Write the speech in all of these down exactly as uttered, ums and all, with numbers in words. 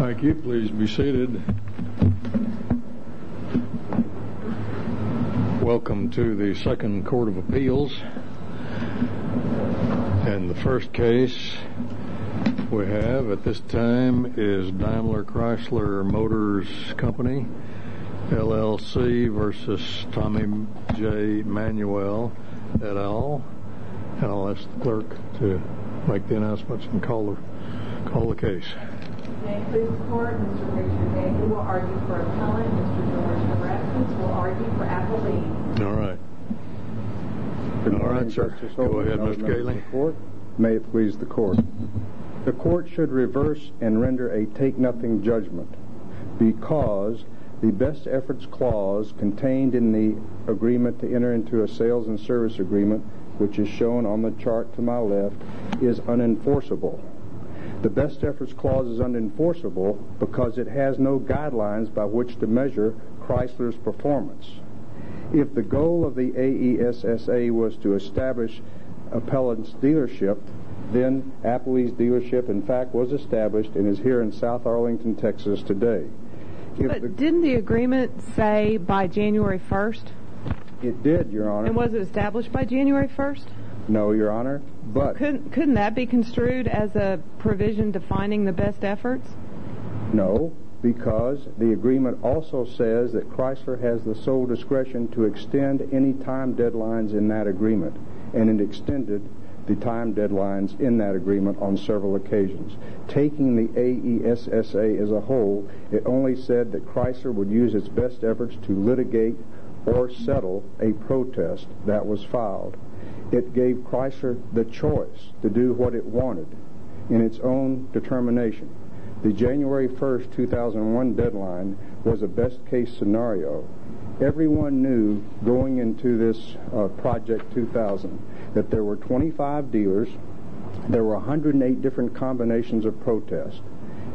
Thank you. Please be seated. Welcome to the Second Court of Appeals. And the first case we have at this time is Daimler Chrysler Motors Company, L L C versus Tommy J. Manuel et al. And I'll ask the clerk to make the announcements and call the, call the case. May it please the court, Mister Richard Bailey will argue for appellant, Mister George Nebraskis will argue for appellee. All right. Good All morning, right, sir. Justice Go Holden, ahead, other Mister members of Gailey. the court. May it please the court. The court should reverse and render a take-nothing judgment because the best efforts clause contained in the agreement to enter into a sales and service agreement, which is shown on the chart to my left, is unenforceable. The best efforts clause is unenforceable because it has no guidelines by which to measure Chrysler's performance. If the goal of the A E S S A was to establish appellant's dealership, then Applebee's dealership, in fact, was established and is here in South Arlington, Texas today. If but the, didn't the agreement say by January first? It did, Your Honor. And was it established by January first? No, Your Honor, but... Couldn't, couldn't that be construed as a provision defining the best efforts? No, because the agreement also says that Chrysler has the sole discretion to extend any time deadlines in that agreement, and it extended the time deadlines in that agreement on several occasions. Taking the A E S S A as a whole, it only said that Chrysler would use its best efforts to litigate or settle a protest that was filed. It gave Chrysler the choice to do what it wanted in its own determination. The January first, two thousand one deadline was a best-case scenario. Everyone knew going into this uh, Project two thousand that there were twenty-five dealers, there were one hundred eight different combinations of protest.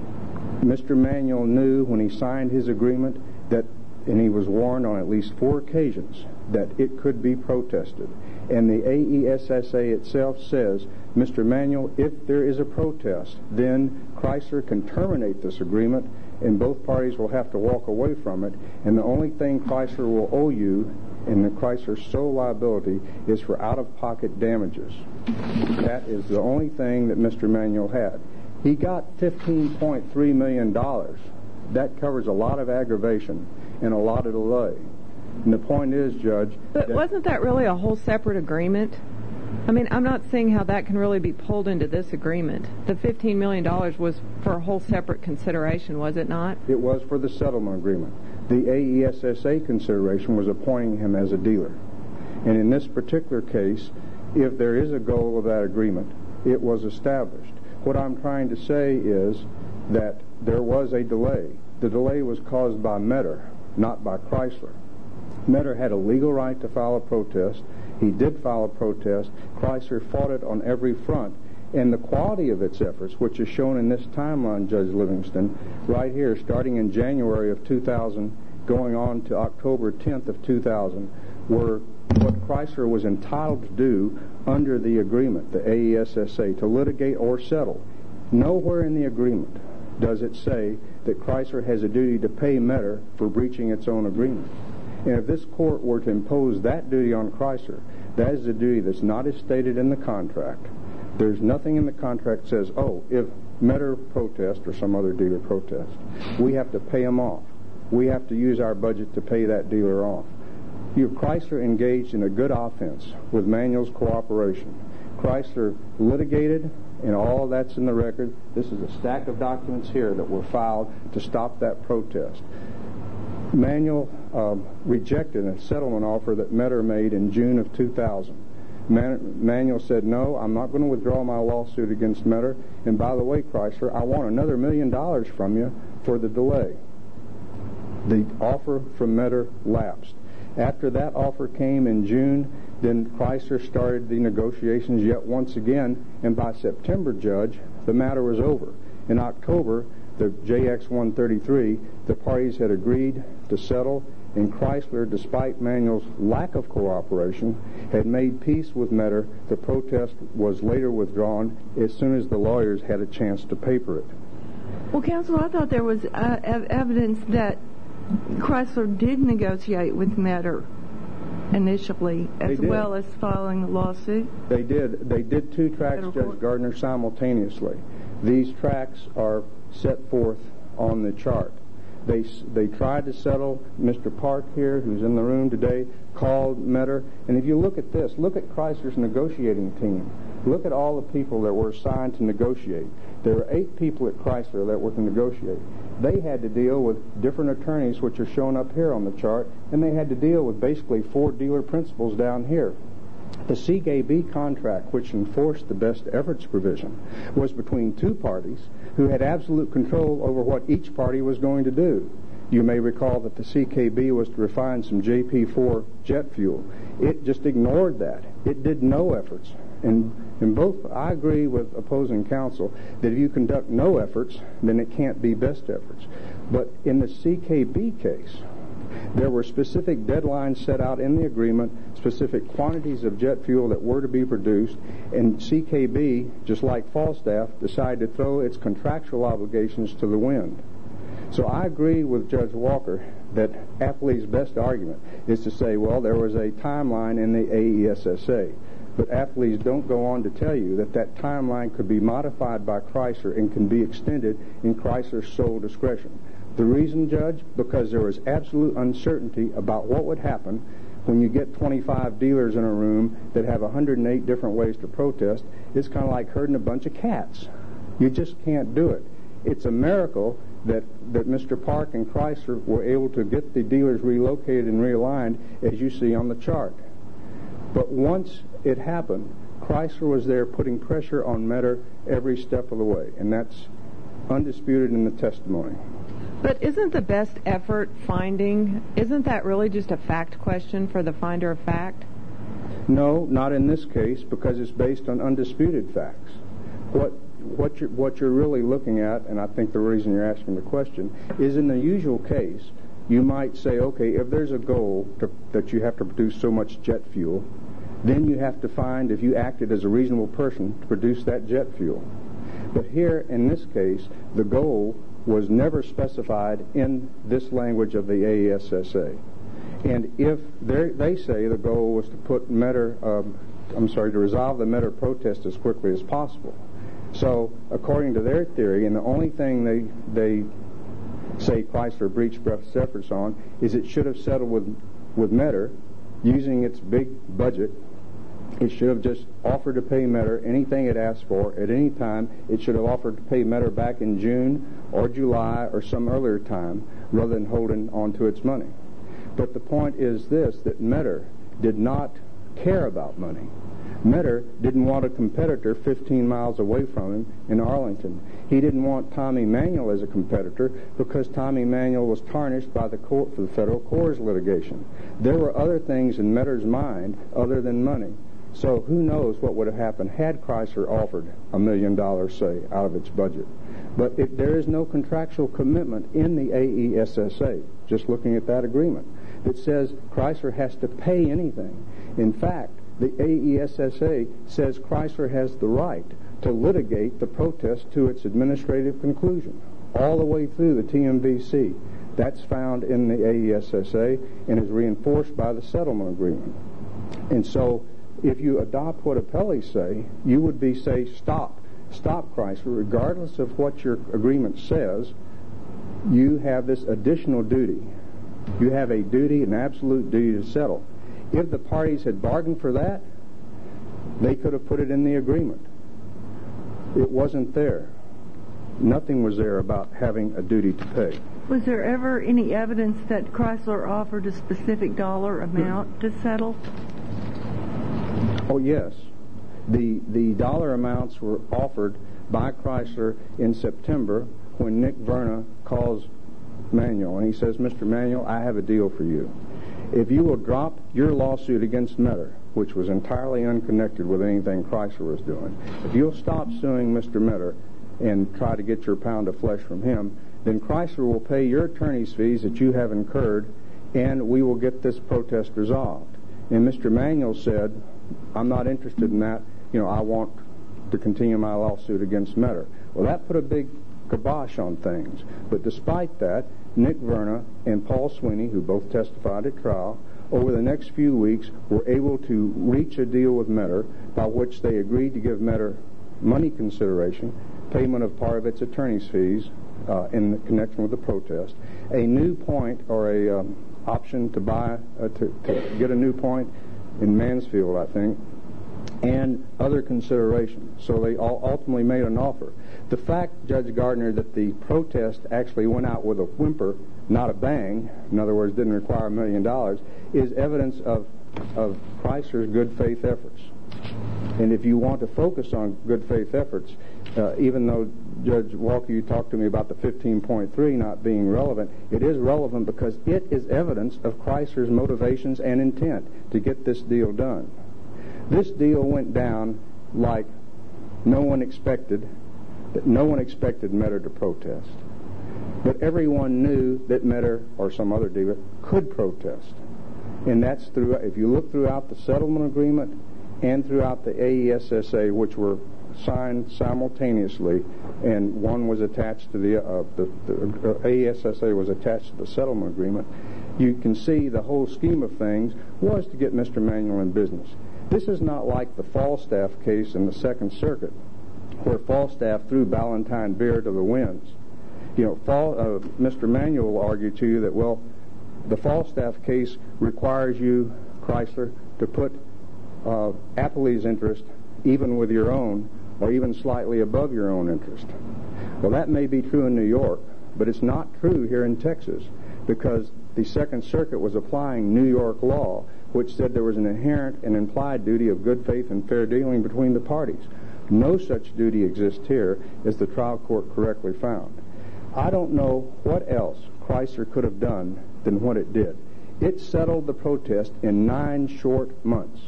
Mister Manuel knew when he signed his agreement that, and he was warned on at least four occasions, that it could be protested. And the A E S S A itself says, Mister Manuel, if there is a protest, then Chrysler can terminate this agreement and both parties will have to walk away from it, and the only thing Chrysler will owe you in the Chrysler's sole liability is for out-of-pocket damages. That is the only thing that Mister Manuel had. He got fifteen point three million dollars. That covers a lot of aggravation and a lot of delay. And the point is, Judge... But wasn't that really a whole separate agreement? I mean, I'm not seeing how that can really be pulled into this agreement. The fifteen million dollars was for a whole separate consideration, was it not? It was for the settlement agreement. The A E S S A consideration was appointing him as a dealer. And in this particular case, if there is a goal of that agreement, it was established. What I'm trying to say is that there was a delay. The delay was caused by Metter, not by Chrysler. Metter had a legal right to file a protest. He did file a protest. Chrysler fought it on every front. And the quality of its efforts, which is shown in this timeline, Judge Livingston, right here, starting in January of two thousand, going on to October tenth of two thousand, were what Chrysler was entitled to do under the agreement, the A E S S A, to litigate or settle. Nowhere in the agreement does it say that Chrysler has a duty to pay Metter for breaching its own agreement. And if this court were to impose that duty on Chrysler, that is a duty that's not as stated in the contract. There's nothing in the contract that says, oh, if Metter protests or some other dealer protests, we have to pay them off. We have to use our budget to pay that dealer off. Your Chrysler engaged in a good offense with Manuel's cooperation. Chrysler litigated, and all of that's in the record. This is a stack of documents here that were filed to stop that protest. Manuel uh, rejected a settlement offer that Metter made in June of two thousand. Man- Manuel said, no, I'm not going to withdraw my lawsuit against Metter. And by the way, Chrysler, I want another million dollars from you for the delay. The offer from Metter lapsed. After that offer came in June, then Chrysler started the negotiations yet once again, and by September, Judge, the matter was over. In October, the J X one thirty-three, the parties had agreed to settle, and Chrysler, despite Manuel's lack of cooperation, had made peace with Metter. The protest was later withdrawn as soon as the lawyers had a chance to paper it. Well, counsel, I thought there was uh, ev- evidence that Chrysler did negotiate with Metter initially, as well as filing a lawsuit. They did. They did two tracks, Judge Gardner, simultaneously. These tracks are set forth on the chart. They they tried to settle. Mister Park here, who's in the room today, called Metter. And if you look at this, look at Chrysler's negotiating team. Look at all the people that were assigned to negotiate. There were eight people at Chrysler that were to negotiate. They had to deal with different attorneys, which are shown up here on the chart, and they had to deal with basically four dealer principals down here. The C K B contract, which enforced the best efforts provision, was between two parties who had absolute control over what each party was going to do. You may recall that the C K B was to refine some J P four jet fuel. It just ignored that. It did no efforts. And in both, I agree with opposing counsel that if you conduct no efforts, then it can't be best efforts. But in the C K B case, there were specific deadlines set out in the agreement, specific quantities of jet fuel that were to be produced, and C K B, just like Falstaff, decided to throw its contractual obligations to the wind. So I agree with Judge Walker that Appley's best argument is to say, well, there was a timeline in the A E S S A. But Appley's don't go on to tell you that that timeline could be modified by Chrysler and can be extended in Chrysler's sole discretion. The reason, Judge, because there was absolute uncertainty about what would happen when you get twenty-five dealers in a room that have one hundred eight different ways to protest. It's kind of like herding a bunch of cats. You just can't do it. It's a miracle that, that Mister Park and Chrysler were able to get the dealers relocated and realigned, as you see on the chart. But once it happened, Chrysler was there putting pressure on Metter every step of the way, and that's undisputed in the testimony. But isn't the best effort finding, isn't that really just a fact question for the finder of fact? No, not in this case, because it's based on undisputed facts. What what you're, what you're really looking at, and I think the reason you're asking the question, is in the usual case, you might say, okay, if there's a goal to, that you have to produce so much jet fuel, then you have to find if you acted as a reasonable person to produce that jet fuel. But here, in this case, the goal was never specified in this language of the A E S S A. And if they say the goal was to put Metter, um, I'm sorry, to resolve the Metter protest as quickly as possible. So, according to their theory, and the only thing they they say Chrysler breached best efforts on is it should have settled with with Metter using its big budget. It should have just offered to pay Metter anything it asked for at any time. It should have offered to pay Metter back in June or July or some earlier time rather than holding on to its money. But the point is this, that Metter did not care about money. Metter didn't want a competitor fifteen miles away from him in Arlington. He didn't want Tommy Manuel as a competitor because Tommy Manuel was tarnished by the court for the federal Corps litigation. There were other things in Metter's mind other than money. So who knows what would have happened had Chrysler offered a million dollars, say, out of its budget. But if there is no contractual commitment in the A E S S A, just looking at that agreement, that says Chrysler has to pay anything. In fact, the A E S S A says Chrysler has the right to litigate the protest to its administrative conclusion, all the way through the T M V C. That's found in the A E S S A and is reinforced by the settlement agreement. And so, if you adopt what appellees say, you would be say, stop, stop Chrysler, regardless of what your agreement says, you have this additional duty. You have a duty, an absolute duty to settle. If the parties had bargained for that, they could have put it in the agreement. It wasn't there. Nothing was there about having a duty to pay. Was there ever any evidence that Chrysler offered a specific dollar amount to settle? Oh, yes. The the dollar amounts were offered by Chrysler in September when Nick Verna calls Manuel, and he says, Mister Manuel, I have a deal for you. If you will drop your lawsuit against Metter, which was entirely unconnected with anything Chrysler was doing, if you'll stop suing Mister Metter and try to get your pound of flesh from him, then Chrysler will pay your attorney's fees that you have incurred, and we will get this protest resolved. And Mister Manuel said, I'm not interested in that. You know, I want to continue my lawsuit against Metter. Well, that put a big kibosh on things. But despite that, Nick Verna and Paul Sweeney, who both testified at trial, over the next few weeks were able to reach a deal with Metter by which they agreed to give Metter money consideration, payment of part of its attorney's fees uh, in connection with the protest, a new point or a um, option to buy, uh, to, to get a new point in Mansfield, I think, and other considerations. So they all ultimately made an offer. The fact, Judge Gardner, that the protest actually went out with a whimper, not a bang, in other words, didn't require a million dollars, is evidence of, of Chrysler's good faith efforts. And if you want to focus on good faith efforts, uh, even though, Judge Walker, you talked to me about the fifteen point three not being relevant, it is relevant because it is evidence of Chrysler's motivations and intent to get this deal done. This deal went down like no one expected, that no one expected Metter to protest. But everyone knew that Metter or some other dealer could protest. And that's through, if you look throughout the settlement agreement and throughout the A E S S A, which were signed simultaneously, and one was attached to the, uh, the, the uh, A E S S A was attached to the settlement agreement, you can see the whole scheme of things was to get Mister Manuel in business. This is not like the Falstaff case in the Second Circuit, where Falstaff threw Ballantine beer to the winds. You know, Fall, uh, Mister Manuel will argue to you that, well, the Falstaff case requires you, Chrysler, to put uh, Appley's interest even with your own, or even slightly above your own interest. Well, that may be true in New York, but it's not true here in Texas, because the Second Circuit was applying New York law, which said there was an inherent and implied duty of good faith and fair dealing between the parties. No such duty exists here, as the trial court correctly found. I don't know what else Chrysler could have done than what it did. It settled the protest in nine short months.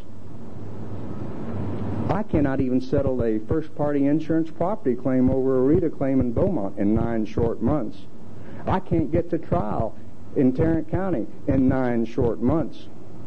I cannot even settle a first-party insurance property claim over a RETA claim in Beaumont in nine short months. I can't get to trial in Tarrant County in nine short months.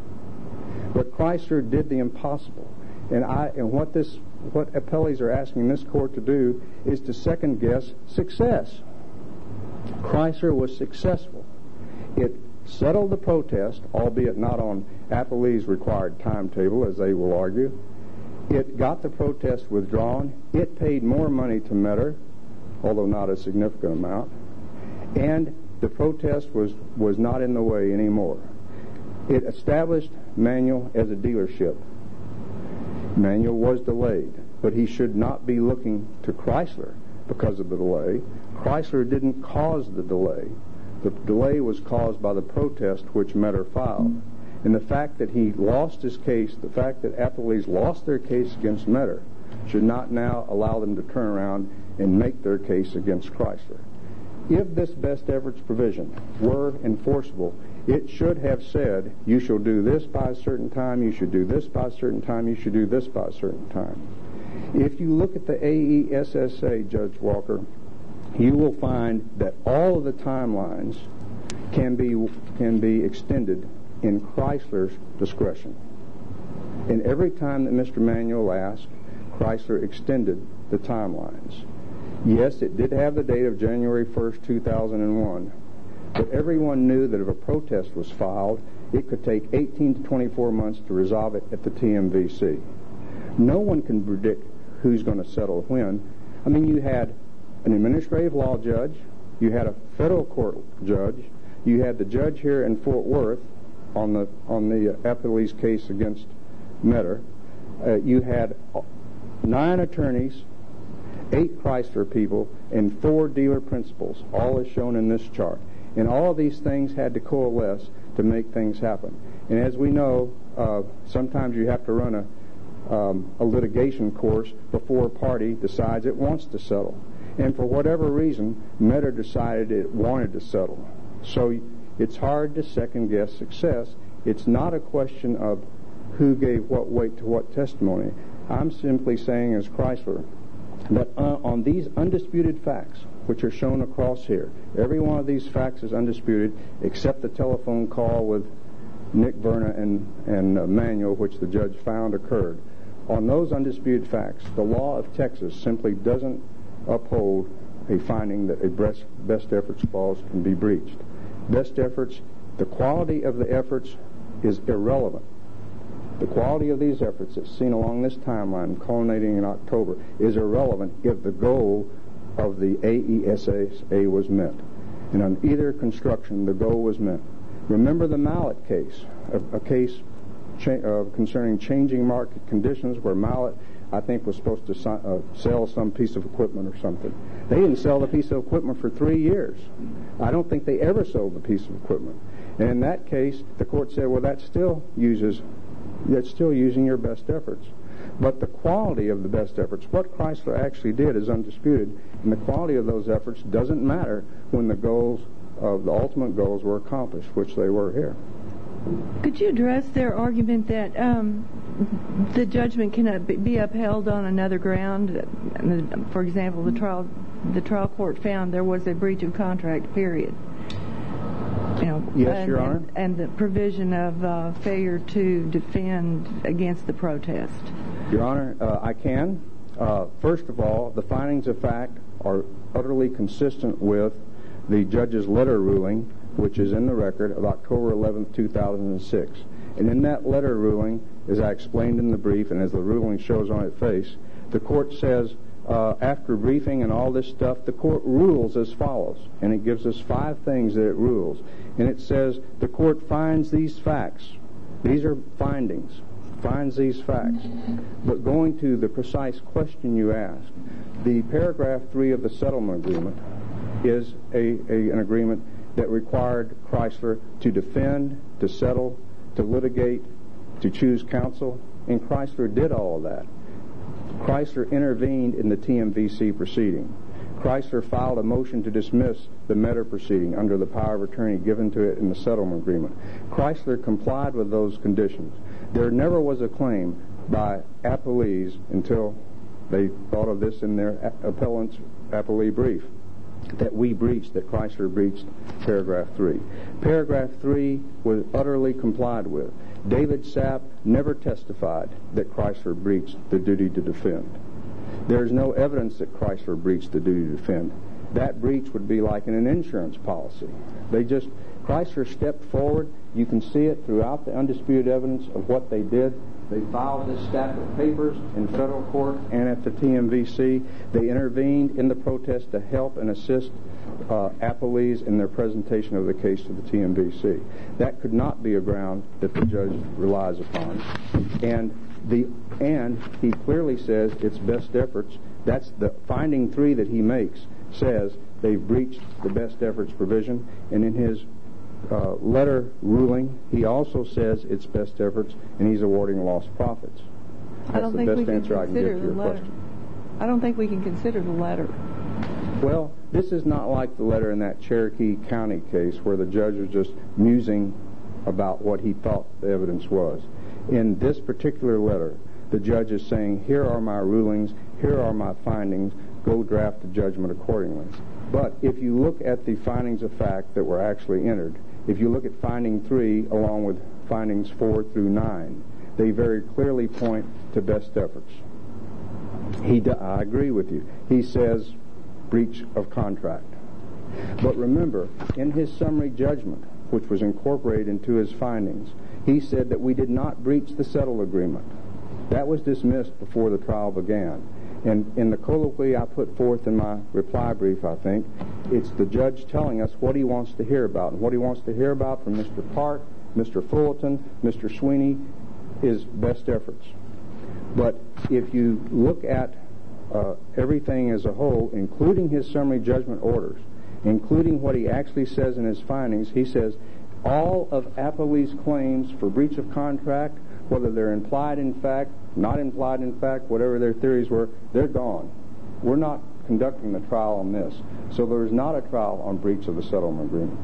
But Chrysler did the impossible. And I and what this what appellees are asking this court to do is to second-guess success. Chrysler was successful. It settled the protest, albeit not on appellee's required timetable, as they will argue. It got the protest withdrawn. It paid more money to Metter, although not a significant amount. And the protest was, was not in the way anymore. It established Manuel as a dealership. Manuel was delayed, but he should not be looking to Chrysler because of the delay. Chrysler didn't cause the delay. The delay was caused by the protest which Metter filed. And the fact that he lost his case, the fact that appellees lost their case against Metter, should not now allow them to turn around and make their case against Chrysler. If this best efforts provision were enforceable, it should have said, you shall do this by a certain time, you should do this by a certain time, you should do this by a certain time. If you look at the A E S S A, Judge Walker, you will find that all of the timelines can be can be extended in Chrysler's discretion. And every time that Mister Manuel asked, Chrysler extended the timelines. Yes, it did have the date of January first, two thousand one, but everyone knew that if a protest was filed, it could take eighteen to twenty-four months to resolve it at the T M V C. No one can predict who's going to settle when. I mean, you had an administrative law judge, you had a federal court judge, you had the judge here in Fort Worth on the on the uh, appellee's case against Metter. Uh, you had nine attorneys, eight Chrysler people, and four dealer principals, all as shown in this chart. And all of these things had to coalesce to make things happen. And as we know, uh, sometimes you have to run a Um, a litigation course before a party decides it wants to settle. And for whatever reason, Metter decided it wanted to settle. So it's hard to second-guess success. It's not a question of who gave what weight to what testimony. I'm simply saying as Chrysler that uh, on these undisputed facts, which are shown across here, every one of these facts is undisputed except the telephone call with Nick Verna and, and uh, Manuel, which the judge found occurred. On those undisputed facts, the law of Texas simply doesn't uphold a finding that a best, best efforts clause can be breached. Best efforts, the quality of the efforts is irrelevant. The quality of these efforts that's seen along this timeline, culminating in October, is irrelevant if the goal of the A E S S A was met. And on either construction, the goal was met. Remember the Mallet case, a, a case cha- uh, concerning changing market conditions where Mallet, I think, was supposed to si- uh, sell some piece of equipment or something. They didn't sell the piece of equipment for three years. I don't think they ever sold the piece of equipment. And in that case, the court said, well, that still uses, that's still using your best efforts. But the quality of the best efforts, what Chrysler actually did, is undisputed, and the quality of those efforts doesn't matter when the goals of the ultimate goals were accomplished, which they were here. Could you address their argument that um, the judgment cannot be upheld on another ground? For example, the trial the trial court found there was a breach of contract, period. You know, yes, and, Your Honor. And, and the provision of uh, failure to defend against the protest. Your Honor, uh, I can. Uh, first of all, the findings of fact are utterly consistent with the judge's letter ruling, which is in the record, of October eleventh, two thousand six. And in that letter ruling, as I explained in the brief and as the ruling shows on its face, the court says, uh, after briefing and all this stuff, the court rules as follows. And it gives us five things that it rules. And it says, the court finds these facts. These are findings. Finds these facts. But going to the precise question you asked, the paragraph three of the settlement agreement is a, a an agreement that required Chrysler to defend, to settle, to litigate, to choose counsel, and Chrysler did all of that. Chrysler intervened in the T M V C proceeding. Chrysler filed a motion to dismiss the Metter proceeding under the power of attorney given to it in the settlement agreement. Chrysler complied with those conditions. There never was a claim by appellees until they thought of this in their appellant's appellee brief that we breached, that Chrysler breached paragraph three. Paragraph three was utterly complied with. David Sapp never testified that Chrysler breached the duty to defend. There's no evidence that Chrysler breached the duty to defend. That breach would be like in an insurance policy. They just, Chrysler stepped forward. You can see it throughout the undisputed evidence of what they did. They filed this stack of papers in federal court and at the T M V C. They intervened in the protest to help and assist uh, appellees in their presentation of the case to the T M V C. That could not be a ground that the judge relies upon. And the and he clearly says it's best efforts. That's the finding three that he makes, says they've breached the best efforts provision. And in his Uh, letter ruling, he also says it's best efforts, and he's awarding lost profits. That's I don't the think best we can answer I can give consider to the your letter. question. I don't think we can consider the letter. Well, this is not like the letter in that Cherokee County case where the judge was just musing about what he thought the evidence was. In this particular letter, the judge is saying, here are my rulings, here are my findings, go draft the judgment accordingly. But if you look at the findings of fact that were actually entered, if you look at finding three along with findings four through nine, they very clearly point to best efforts. He, do, I agree with you. He says breach of contract. But remember, in his summary judgment, which was incorporated into his findings, he said that we did not breach the settle agreement. That was dismissed before the trial began. And in the colloquy I put forth in my reply brief, I think, it's the judge telling us what he wants to hear about. And what he wants to hear about from Mister Park, Mister Fullerton, Mister Sweeney is best efforts. But if you look at uh, everything as a whole, including his summary judgment orders, including what he actually says in his findings, he says all of Appellee's claims for breach of contract, whether they're implied in fact, not implied in fact, whatever their theories were, they're gone. We're not conducting the trial on this. So there is not a trial on breach of the settlement agreement.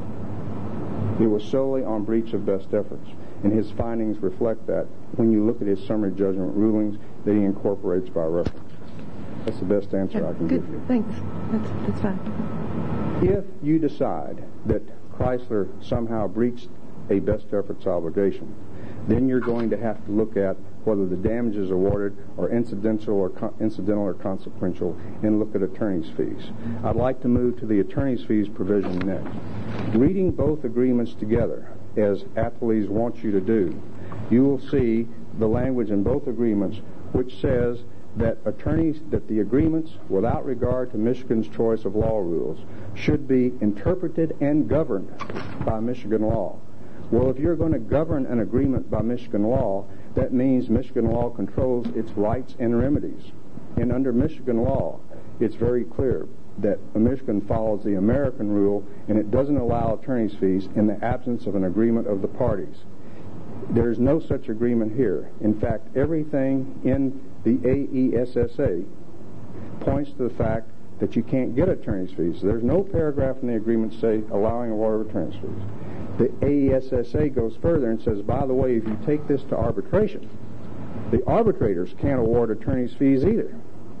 It was solely on breach of best efforts. And his findings reflect that when you look at his summary judgment rulings that he incorporates by reference. That's the best answer I can Good. give you. Thanks. That's, that's fine. If you decide that Chrysler somehow breached a best efforts obligation, then you're going to have to look at whether the damages awarded are incidental or, co- incidental or consequential, and look at attorney's fees. I'd like to move to the attorney's fees provision next. Reading both agreements together, as appellees want you to do, you will see the language in both agreements which says that attorneys, that the agreements, without regard to Michigan's choice of law rules, should be interpreted and governed by Michigan law. Well, if you're going to govern an agreement by Michigan law, that means Michigan law controls its rights and remedies. And under Michigan law, it's very clear that Michigan follows the American rule, and it doesn't allow attorney's fees in the absence of an agreement of the parties. There's no such agreement here. In fact, everything in the A E S S A points to the fact that you can't get attorney's fees. There's no paragraph in the agreement say allowing award of attorney's fees. The A E S S A goes further and says, by the way, if you take this to arbitration, the arbitrators can't award attorney's fees either.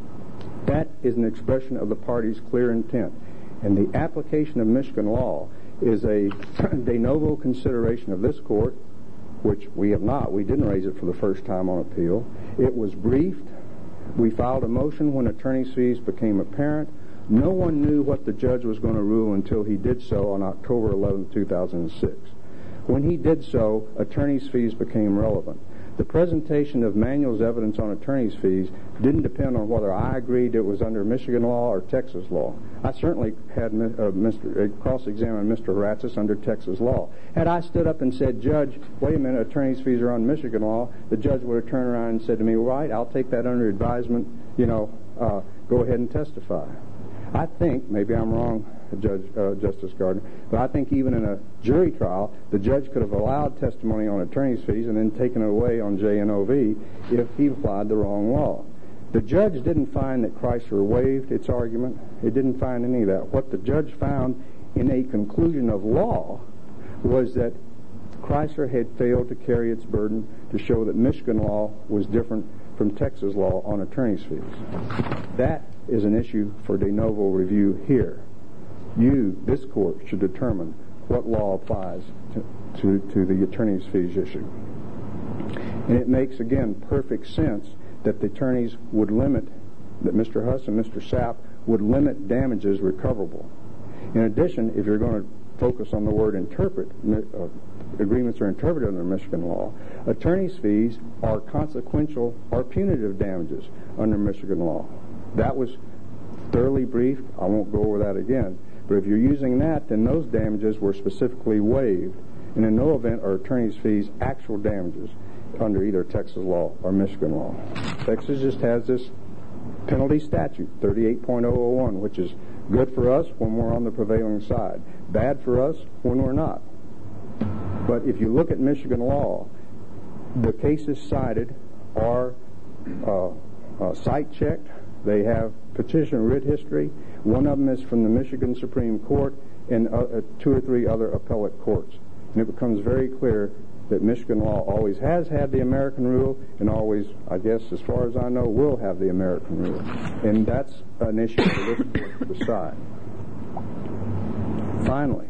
That is an expression of the party's clear intent. And the application of Michigan law is a de novo consideration of this court, which we have not. We didn't raise it for the first time on appeal. It was briefed. We filed a motion when attorney's fees became apparent. No one knew what the judge was going to rule until he did so on October eleventh, two thousand six. When he did so, attorney's fees became relevant. The presentation of Manuel's evidence on attorney's fees didn't depend on whether I agreed it was under Michigan law or Texas law. I certainly had uh, Mister Uh, cross-examined Mister Horatzis under Texas law. Had I stood up and said, Judge, wait a minute, attorney's fees are on Michigan law, the judge would have turned around and said to me, right, I'll take that under advisement, you know, uh, go ahead and testify. I think, maybe I'm wrong, Judge uh, Justice Gardner, but I think even in a jury trial, the judge could have allowed testimony on attorney's fees and then taken it away on J N O V if he applied the wrong law. The judge didn't find that Chrysler waived its argument. It didn't find any of that. What the judge found in a conclusion of law was that Chrysler had failed to carry its burden to show that Michigan law was different from Texas law on attorney's fees. That is an issue for de novo review here. You, this court, should determine what law applies to, to, to the attorney's fees issue. And it makes, again, perfect sense that the attorneys would limit, that Mister Huss and Mister Sapp would limit damages recoverable. In addition, if you're going to focus on the word interpret, uh, agreements are interpreted under Michigan law, attorney's fees are consequential or punitive damages under Michigan law. That was thoroughly briefed. I won't go over that again. But if you're using that, then those damages were specifically waived. And in no event are attorney's fees actual damages under either Texas law or Michigan law. Texas just has this penalty statute, thirty-eight point oh oh one, which is good for us when we're on the prevailing side, bad for us when we're not. But if you look at Michigan law, the cases cited are uh, uh, site-checked. They have petition writ history. One of them is from the Michigan Supreme Court and uh, two or three other appellate courts. And it becomes very clear that Michigan law always has had the American rule and always, I guess, as far as I know, will have the American rule. And that's an issue for this court to decide. Finally,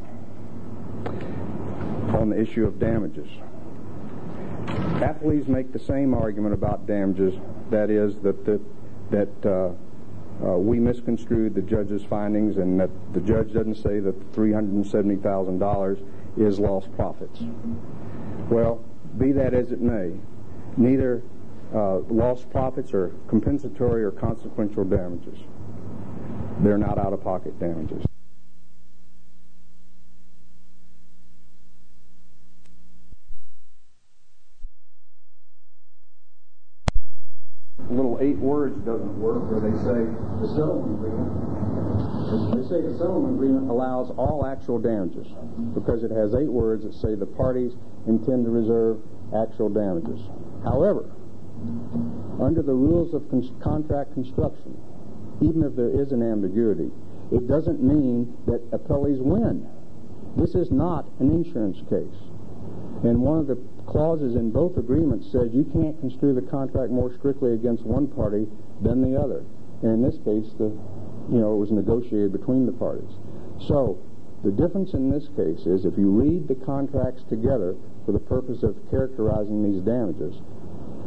on the issue of damages, appellees make the same argument about damages, that is, that the that uh, uh, we misconstrued the judge's findings and that the judge doesn't say that three hundred seventy thousand dollars is lost profits. Well, be that as it may, neither uh, lost profits are compensatory or consequential damages. They're not out-of-pocket damages. Little eight words doesn't work where they say the settlement agreement. They say the settlement agreement allows all actual damages because it has eight words that say the parties intend to reserve actual damages. However, under the rules of con- contract construction, even if there is an ambiguity, it doesn't mean that appellees win. This is not an insurance case. And one of the clauses in both agreements says you can't construe the contract more strictly against one party than the other. And in this case, the, you know, it was negotiated between the parties. So the difference in this case is if you read the contracts together for the purpose of characterizing these damages,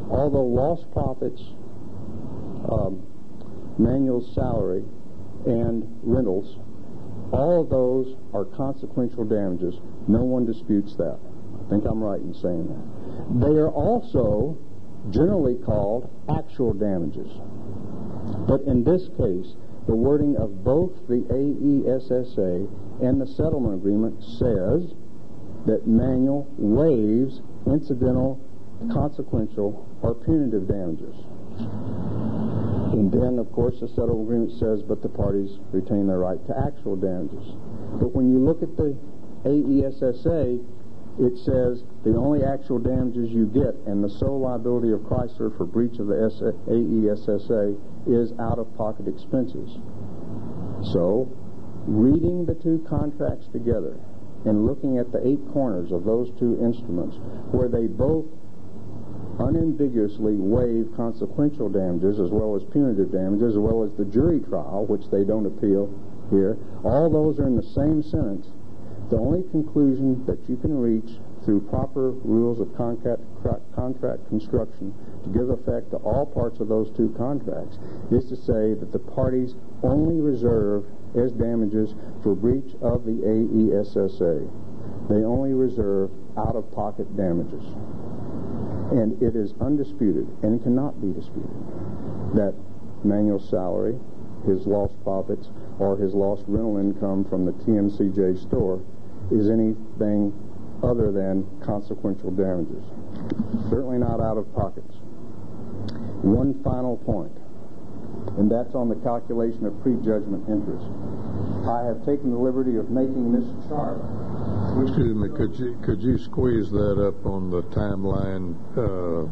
although lost profits, um, Manuel's salary, and rentals, all of those are consequential damages. No one disputes that. I think I'm right in saying that. They are also generally called actual damages. But in this case, the wording of both the A E S S A and the settlement agreement says that Manuel waives incidental, consequential, or punitive damages. And then, of course, the settlement agreement says, but the parties retain their right to actual damages. But when you look at the A E S S A, it says the only actual damages you get and the sole liability of Chrysler for breach of the A E S S A is out-of-pocket expenses. So, reading the two contracts together and looking at the eight corners of those two instruments where they both unambiguously waive consequential damages as well as punitive damages as well as the jury trial, which they don't appeal here, all those are in the same sentence. The only conclusion that you can reach through proper rules of contract, contract construction to give effect to all parts of those two contracts is to say that the parties only reserve as damages for breach of the A E S S A. They only reserve out-of-pocket damages. And it is undisputed, and cannot be disputed, that Manuel's salary, his lost profits, or his lost rental income from the T M C J store is anything other than consequential damages. Certainly not out of pockets. One final point, and that's on the calculation of prejudgment interest. I have taken the liberty of making this chart. Excuse me, could you could you squeeze that up on the timeline? Uh,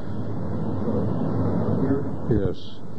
yes.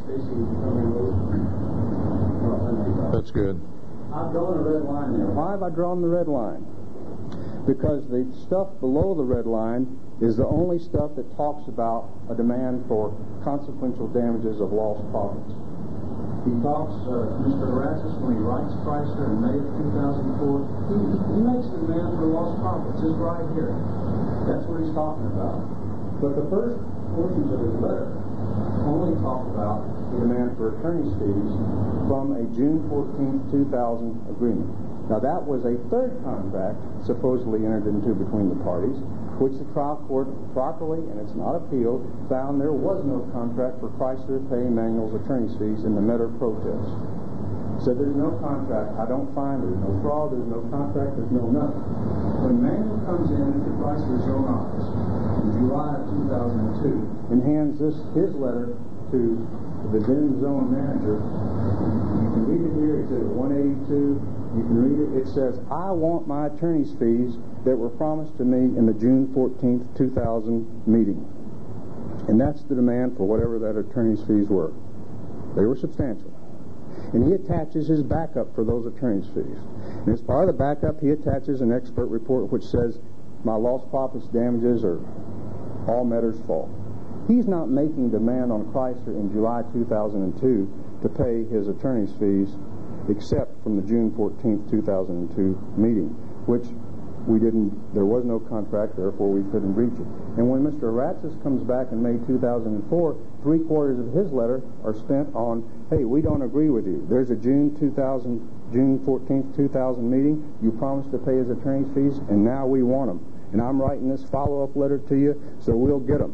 That's good. I've drawn a red line there. Why have I drawn the red line? Because the stuff below the red line is the only stuff that talks about a demand for consequential damages of lost profits. He talks, uh, Mister Erasmus, when he writes Chrysler in May of two thousand four, he, he makes a demand for lost profits. It's right here. That's what he's talking about. But the first portions of his letter only talk about the demand for attorney's fees from a June fourteenth, two thousand agreement. Now that was a third contract supposedly entered into between the parties, which the trial court properly, and it's not appealed, found there was no contract for Chrysler to pay Manuel's attorney's fees in the matter of protest. Said there's no contract. I don't find there's no fraud, there's no contract, there's no nothing. When Manuel comes in to Chrysler's own office in July of two thousand two and hands this his letter to the then zone manager, you can read it here. It's at one eighty-two. You can read it. It says, I want my attorney's fees that were promised to me in the June fourteenth, two thousand meeting. And that's the demand for whatever that attorney's fees were. They were substantial. And he attaches his backup for those attorney's fees. And as part of the backup, he attaches an expert report which says my lost profits damages are all matters fault. He's not making demand on Chrysler in July two thousand two to pay his attorney's fees except from the June fourteenth, two thousand two meeting, which we didn't, there was no contract, therefore we couldn't breach it. And when Mister Ratsis comes back in May two thousand four, three quarters of his letter are spent on, hey, we don't agree with you. There's a June two thousand, June fourteenth, two thousand meeting. You promised to pay his attorney's fees, and now we want them. And I'm writing this follow-up letter to you, so we'll get them.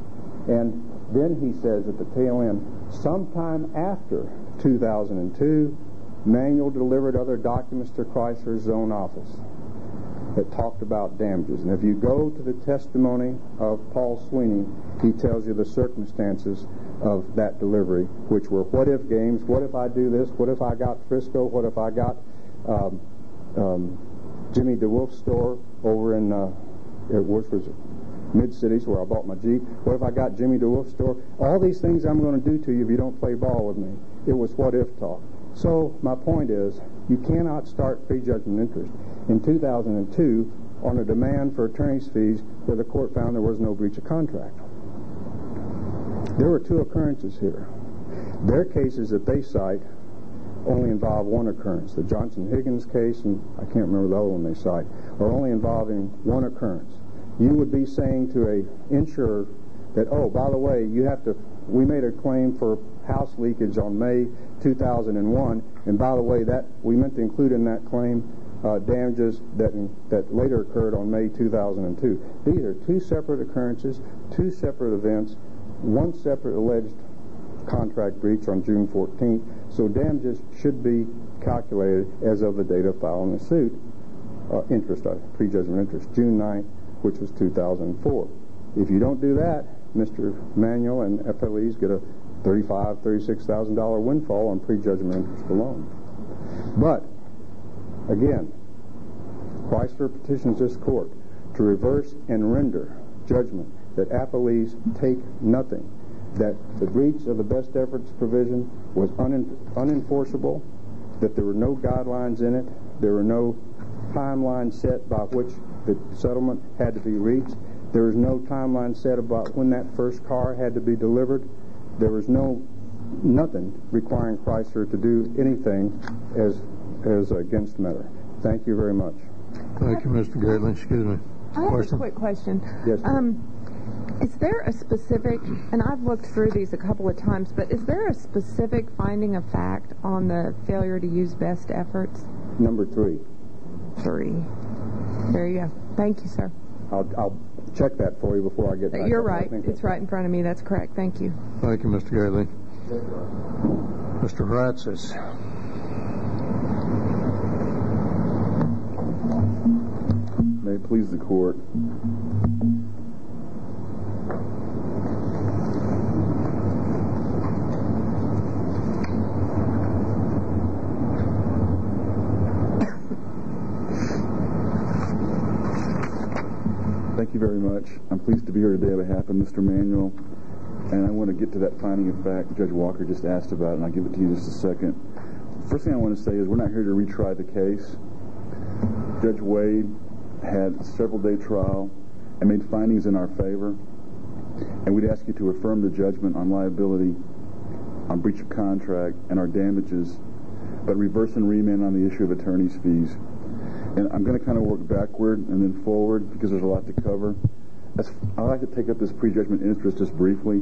And then he says at the tail end, sometime after two thousand two, Manuel delivered other documents to Chrysler's zone office that talked about damages. And if you go to the testimony of Paul Sweeney, he tells you the circumstances of that delivery, which were what-if games. What if I do this? What if I got Frisco? What if I got um, um, Jimmy DeWolf's store over in, uh, which was Mid-Cities, where I bought my Jeep? What if I got Jimmy DeWolf's store? All these things I'm going to do to you if you don't play ball with me. It was what-if talk. So my point is, you cannot start prejudgment interest in two thousand two on a demand for attorney's fees where the court found there was no breach of contract. There were two occurrences here. Their cases that they cite only involve one occurrence. The Johnson-Higgins case, and I can't remember the other one they cite, are only involving one occurrence. You would be saying to a insurer, that, oh, by the way, you have to, we made a claim for house leakage on May two thousand one, and by the way, that we meant to include in that claim uh, damages that that later occurred on May two thousand two. These are two separate occurrences, two separate events, one separate alleged contract breach on June fourteenth, so damages should be calculated as of the date of filing the suit. Uh, interest, uh, prejudgment interest, June ninth, which was two thousand four. If you don't do that, Mister Manuel and F L Es get a thirty-five thousand dollars, thirty-six thousand dollars windfall on prejudgment interest alone. But, again, Chrysler petitions this court to reverse and render judgment that appellees take nothing, that the breach of the best efforts provision was un- unenforceable, that there were no guidelines in it, there were no timeline set by which the settlement had to be reached, there was no timeline set about when that first car had to be delivered, there was no nothing requiring Chrysler to do anything as as against matter. Thank you very much. Thank you, Mister Gately. Excuse me. I have Question? a quick question. Yes, ma'am. Um, is there a specific, and I've looked through these a couple of times, but is there a specific finding of fact on the failure to use best efforts? Number three. Three. There you go. Thank you, sir. I'll, I'll check that for you before I get back. You're up. right. It's right in front of me. That's correct. Thank you. Thank you, Mister Gately. Mister Ratzis. May it please the court. Thank you very much. I'm pleased to be here today on behalf of Mister Manuel, and I want to get to that finding of fact Judge Walker just asked about, and I'll give it to you in just a second. First thing I want to say is we're not here to retry the case. Judge Wade had a several-day trial and made findings in our favor, and we'd ask you to affirm the judgment on liability, on breach of contract, and our damages, but reverse and remand on the issue of attorney's fees. And I'm going to kind of work backward and then forward because there's a lot to cover. As, I'd like to take up this prejudgment interest just briefly.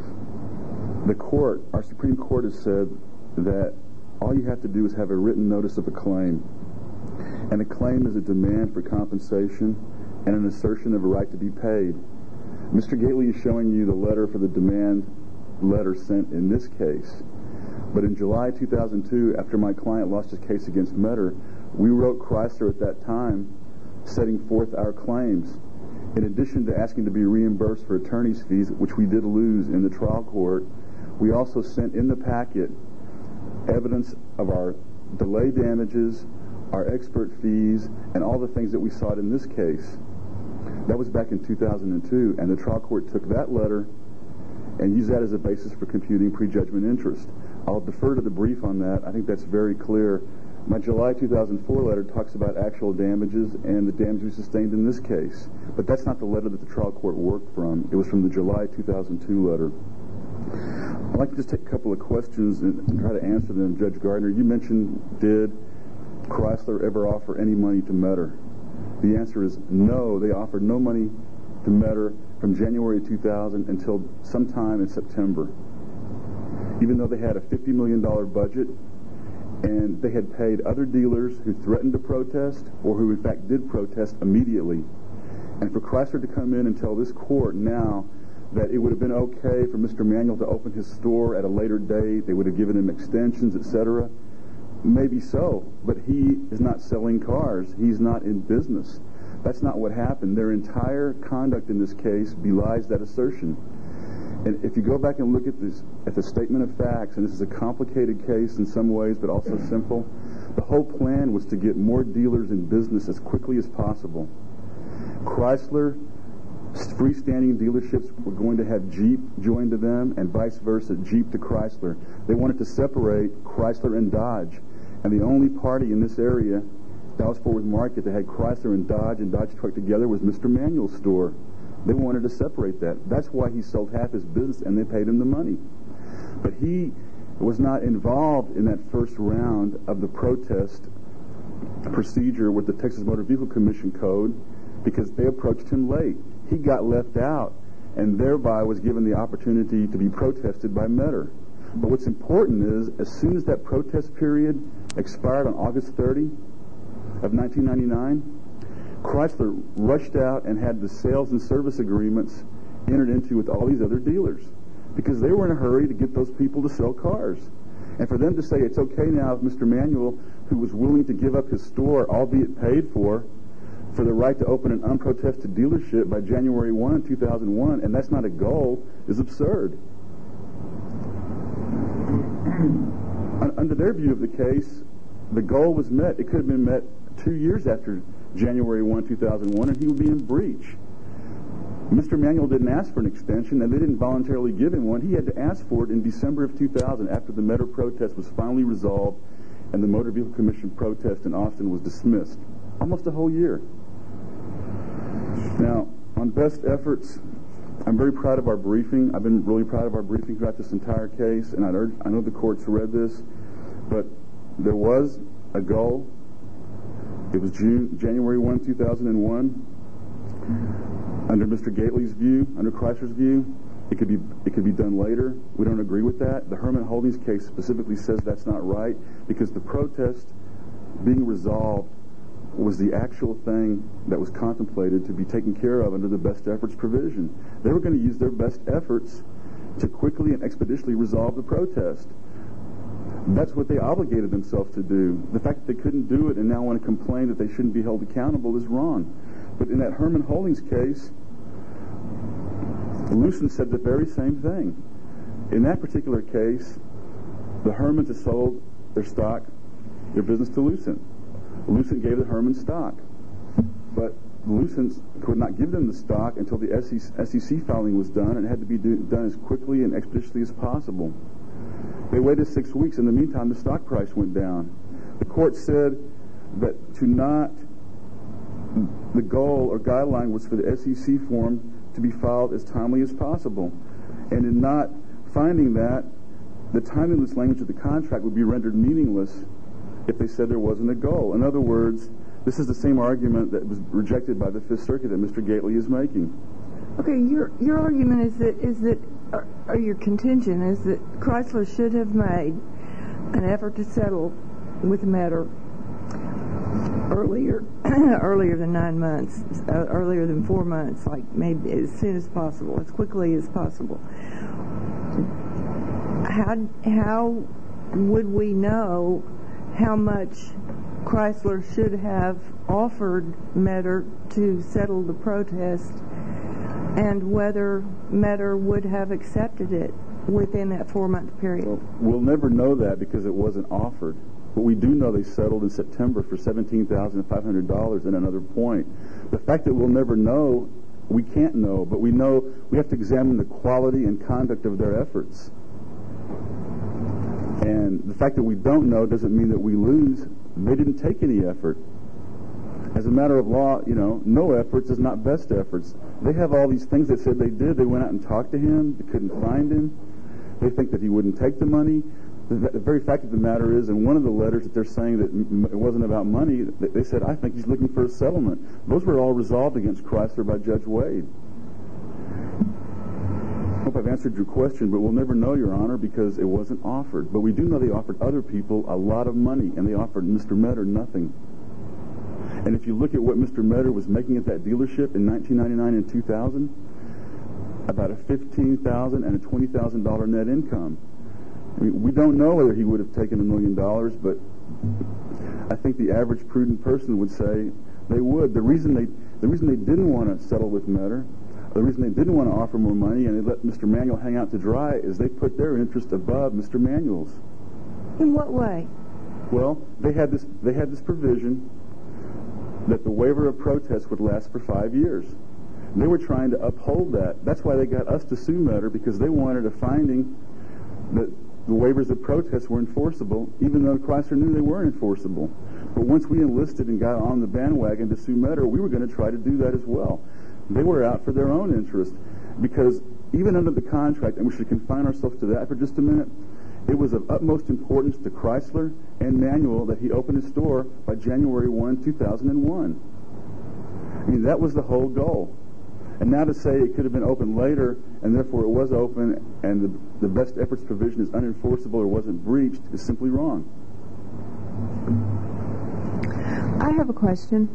The court, our Supreme Court, has said that all you have to do is have a written notice of a claim. And a claim is a demand for compensation and an assertion of a right to be paid. Mister Gately is showing you the letter for the demand letter sent in this case. But in July two thousand two, after my client lost his case against Metter, we wrote Chrysler at that time setting forth our claims. In addition to asking to be reimbursed for attorney's fees, which we did lose in the trial court, we also sent in the packet evidence of our delay damages, our expert fees, and all the things that we sought in this case. That was back in two thousand two, and the trial court took that letter and used that as a basis for computing prejudgment interest. I'll defer to the brief on that. I think that's very clear. My July two thousand four letter talks about actual damages and the damage we sustained in this case. But that's not the letter that the trial court worked from. It was from the July two thousand two letter. I'd like to just take a couple of questions and, and try to answer them. Judge Gardner, you mentioned, did Chrysler ever offer any money to Metter? The answer is no. They offered no money to Metter from January two thousand until sometime in September. Even though they had a fifty million dollars budget, and they had paid other dealers who threatened to protest or who in fact did protest immediately. And for Chrysler to come in and tell this court now that it would have been okay for Mister Manuel to open his store at a later date, they would have given him extensions, et cetera, maybe so, but he is not selling cars. He's not in business. That's not what happened. Their entire conduct in this case belies that assertion. And if you go back and look at this, at the statement of facts, and this is a complicated case in some ways, but also simple, the whole plan was to get more dealers in business as quickly as possible. Chrysler, freestanding dealerships were going to have Jeep joined to them, and vice versa, Jeep to Chrysler. They wanted to separate Chrysler and Dodge, and the only party in this area, Dallas-Fort Worth market, that had Chrysler and Dodge and Dodge Truck together was Mister Manuel's store. They wanted to separate that. That's why he sold half his business, and they paid him the money. But he was not involved in that first round of the protest procedure with the Texas Motor Vehicle Commission Code because they approached him late. He got left out. and thereby was given the opportunity to be protested by Metter. But what's important is, as soon as that protest period expired on August thirtieth of nineteen ninety-nine, Chrysler rushed out and had the sales and service agreements entered into with all these other dealers, because they were in a hurry to get those people to sell cars. And for them to say it's okay now if Mister Manuel, who was willing to give up his store, albeit paid for, for the right to open an unprotested dealership by January first, two thousand one, and that's not a goal, is absurd. Under their view of the case, the goal was met. It could have been met two years after January first, two thousand one, and he would be in breach. Mister Manuel didn't ask for an extension, and they didn't voluntarily give him one. He had to ask for it in December of two thousand, after the Metter protest was finally resolved and the Motor Vehicle Commission protest in Austin was dismissed. Almost a whole year. Now, on best efforts, I'm very proud of our briefing. I've been really proud of our briefing throughout this entire case, and I, urge, I know the court's read this, but there was a goal. It was June, January first, two thousand one. Under Mister Gately's view, under Chrysler's view, it could be it could be done later. We don't agree with that. The Herman Holdings case specifically says that's not right, because the protest being resolved was the actual thing that was contemplated to be taken care of under the best efforts provision. They were going to use their best efforts to quickly and expeditiously resolve the protest. That's what they obligated themselves to do. The fact that they couldn't do it and now want to complain that they shouldn't be held accountable is wrong. But in that Herman Holdings case, Lucent said the very same thing. In that particular case, the Hermans had sold their stock, their business to Lucent. Lucent gave the Hermans stock. But Lucent could not give them the stock until the S E C filing was done, and it had to be do, done as quickly and expeditiously as possible. They waited six weeks. In the meantime, the stock price went down. The court said that to not, the goal or guideline was for the S E C form to be filed as timely as possible. And in not finding that, the timeliness language of the contract would be rendered meaningless if they said there wasn't a goal. In other words, this is the same argument that was rejected by the Fifth Circuit that Mister Gately is making. Okay, your your argument is that is that or, or your contention is that Chrysler should have made an effort to settle with the matter earlier earlier than nine months, uh, earlier than four months, like maybe as soon as possible, as quickly as possible. How how would we know how much Chrysler should have offered Metter to settle the protest, and whether Metter would have accepted it within that four-month period? Well, we'll never know that because it wasn't offered. But we do know they settled in September for seventeen thousand five hundred dollars at another point. The fact that we'll never know, we can't know, but we know we have to examine the quality and conduct of their efforts. And the fact that we don't know doesn't mean that we lose. They didn't take any effort. As a matter of law, you know, no efforts is not best efforts. They have all these things they said they did. They went out and talked to him. They couldn't find him. They think that he wouldn't take the money. The, the very fact of the matter is, in one of the letters that they're saying that m- it wasn't about money, they said, I think he's looking for a settlement. Those were all resolved against Chrysler by Judge Wade. I hope I've answered your question, but we'll never know, Your Honor, because it wasn't offered. But we do know they offered other people a lot of money, and they offered Mister Metter nothing. And if you look at what Mister Metter was making at that dealership in nineteen ninety-nine and two thousand, about a fifteen thousand dollars and a twenty thousand dollars net income. I mean, we don't know whether he would have taken a million dollars, but I think the average prudent person would say they would. The reason they the reason they didn't want to settle with Metter, the reason they didn't want to offer more money and they let Mister Manuel hang out to dry, is they put their interest above Mister Manuel's. In what way? Well, they had this they had this provision that the waiver of protest would last for five years. They were trying to uphold that. That's why they got us to sue Metter, because they wanted a finding that the waivers of protest were enforceable, even though Chrysler knew they weren't enforceable. But once we enlisted and got on the bandwagon to sue Metter, we were going to try to do that as well. They were out for their own interest, because even under the contract, and we should confine ourselves to that for just a minute, it was of utmost importance to Chrysler and Manuel that he open his store by January first, two thousand one. I mean, that was the whole goal. And now to say it could have been open later, and therefore it was open, and the, the best efforts provision is unenforceable or wasn't breached, is simply wrong. I have a question.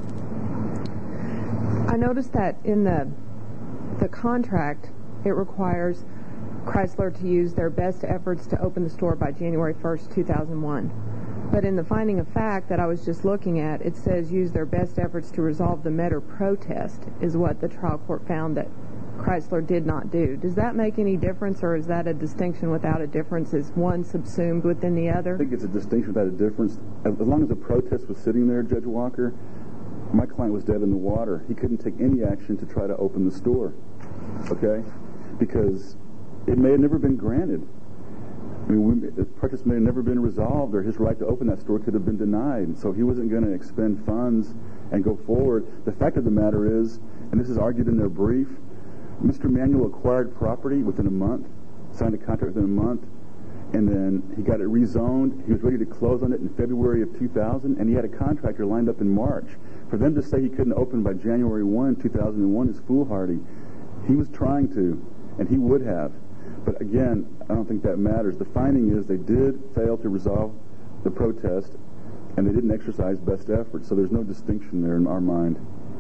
I noticed that in the the contract, it requires Chrysler to use their best efforts to open the store by January first, two thousand one. But in the finding of fact that I was just looking at, it says use their best efforts to resolve the matter protest is what the trial court found that Chrysler did not do. Does that make any difference, or is that a distinction without a difference? Is one subsumed within the other? I think it's a distinction without a difference. As long as the protest was sitting there, Judge Walker, my client was dead in the water. He couldn't take any action to try to open the store, okay? Because it may have never been granted. I mean, we, the protest may have never been resolved, or his right to open that store could have been denied. So he wasn't going to expend funds and go forward. The fact of the matter is, and this is argued in their brief, Mister Manuel acquired property within a month, signed a contract within a month, and then he got it rezoned. He was ready to close on it in February of two thousand, and he had a contractor lined up in March. For them to say he couldn't open by January first, two thousand one is foolhardy. He was trying to, and he would have. But again, I don't think that matters. The finding is they did fail to resolve the protest, and they didn't exercise best effort. So there's no distinction there in our mind.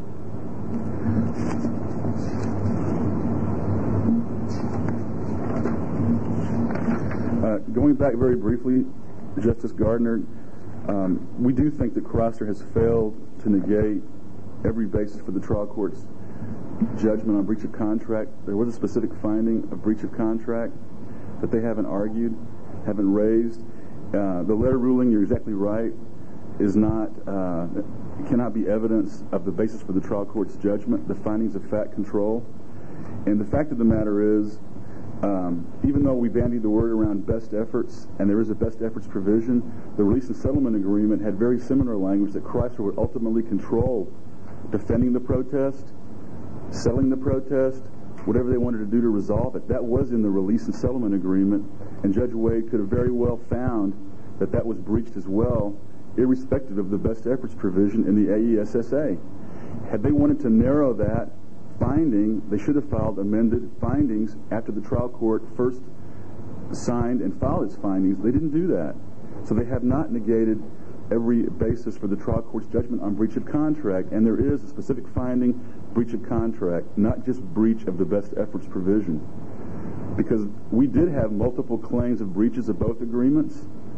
Uh, going back very briefly, Justice Gardner, um, we do think that Chrysler has failed to negate every basis for the trial court's judgment on breach of contract. There was a specific finding of breach of contract that they haven't argued, haven't raised. Uh, the letter ruling, you're exactly right, is not, uh, cannot be evidence of the basis for the trial court's judgment. The findings of fact control. And the fact of the matter is, um, even though we bandied the word around best efforts, and there is a best efforts provision, the release and settlement agreement had very similar language that Chrysler would ultimately control defending the protest, selling the protest, whatever they wanted to do to resolve it. That was in the release and settlement agreement, and Judge Wade could have very well found that that was breached as well, irrespective of the best efforts provision in the A E S S A. Had they wanted to narrow that finding, they should have filed amended findings after the trial court first signed and filed its findings. They didn't do that. So they have not negated every basis for the trial court's judgment on breach of contract, and there is a specific finding, breach of contract, not just breach of the best efforts provision. Because we did have multiple claims of breaches of both agreements,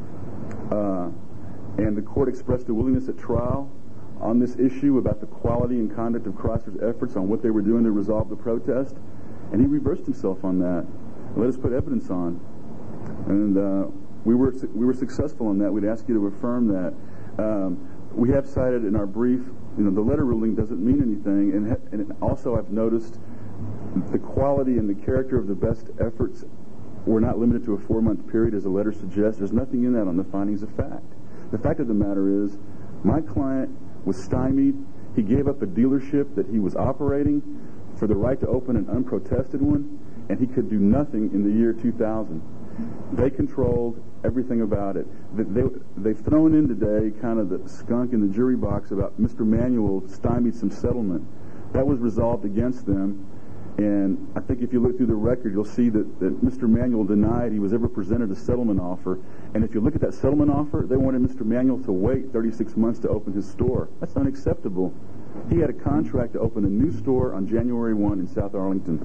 uh, and the court expressed a willingness at trial on this issue about the quality and conduct of Chrysler's efforts on what they were doing to resolve the protest, and he reversed himself on that. Let us put evidence on. And uh, we were we were successful on that. We'd ask you to affirm that. Um, we have cited in our brief, you know, the letter ruling doesn't mean anything, and, ha- and also I've noticed the quality and the character of the best efforts were not limited to a four-month period, as the letter suggests. There's nothing in that on the findings of fact. The fact of the matter is, my client was stymied. He gave up a dealership that he was operating for the right to open an unprotested one, and he could do nothing in the year two thousand. They controlled everything about it. They, they've thrown in today kind of the skunk in the jury box about Mister Manuel stymied some settlement. That was resolved against them, and I think if you look through the record, you'll see that, that Mister Manuel denied he was ever presented a settlement offer. And if you look at that settlement offer, they wanted Mister Manuel to wait thirty-six months to open his store. That's unacceptable. He had a contract to open a new store on January first in South Arlington.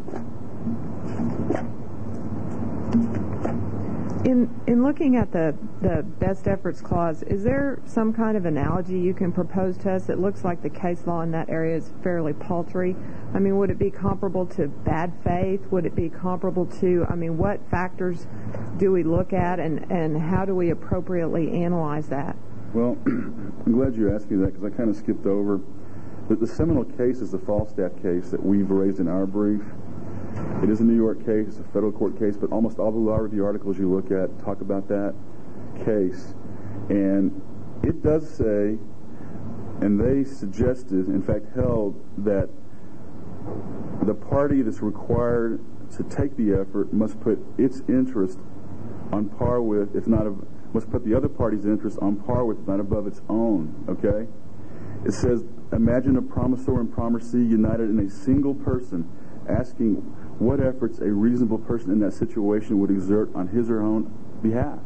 In in looking at the, the best efforts clause, is there some kind of analogy you can propose to us? It looks like the case law in that area is fairly paltry. I mean, would it be comparable to bad faith? Would it be comparable to, I mean, what factors do we look at, and, and how do we appropriately analyze that? Well, I'm glad you asked me that, because I kind of skipped over. But the seminal case is the Falstaff case that we've raised in our brief. It is a New York case, it's a federal court case, but almost all the law review articles you look at talk about that case. And it does say, and they suggested, in fact held, that the party that's required to take the effort must put its interest on par with, if not, must put the other party's interest on par with, if not above its own, okay? It says imagine a promisor and promisee united in a single person, asking what efforts a reasonable person in that situation would exert on his or her own behalf.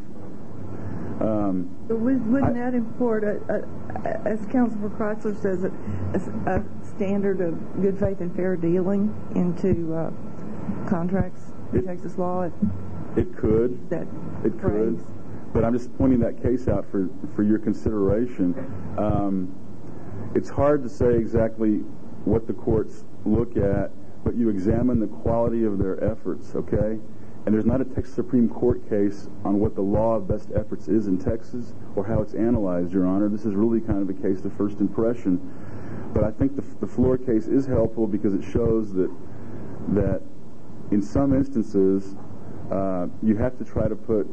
Um, Wouldn't I, that import, a, a, as Counsel for Chrysler says, a, a, a standard of good faith and fair dealing into uh, contracts in it, Texas law? It could. That it phrase. could. But I'm just pointing that case out for, for your consideration. Um, it's hard to say exactly what the courts look at, but you examine the quality of their efforts, okay? And there's not a Texas Supreme Court case on what the law of best efforts is in Texas or how it's analyzed, Your Honor. This is really kind of a case of first impression. But I think the, the Floor case is helpful because it shows that that in some instances uh, you have to try to put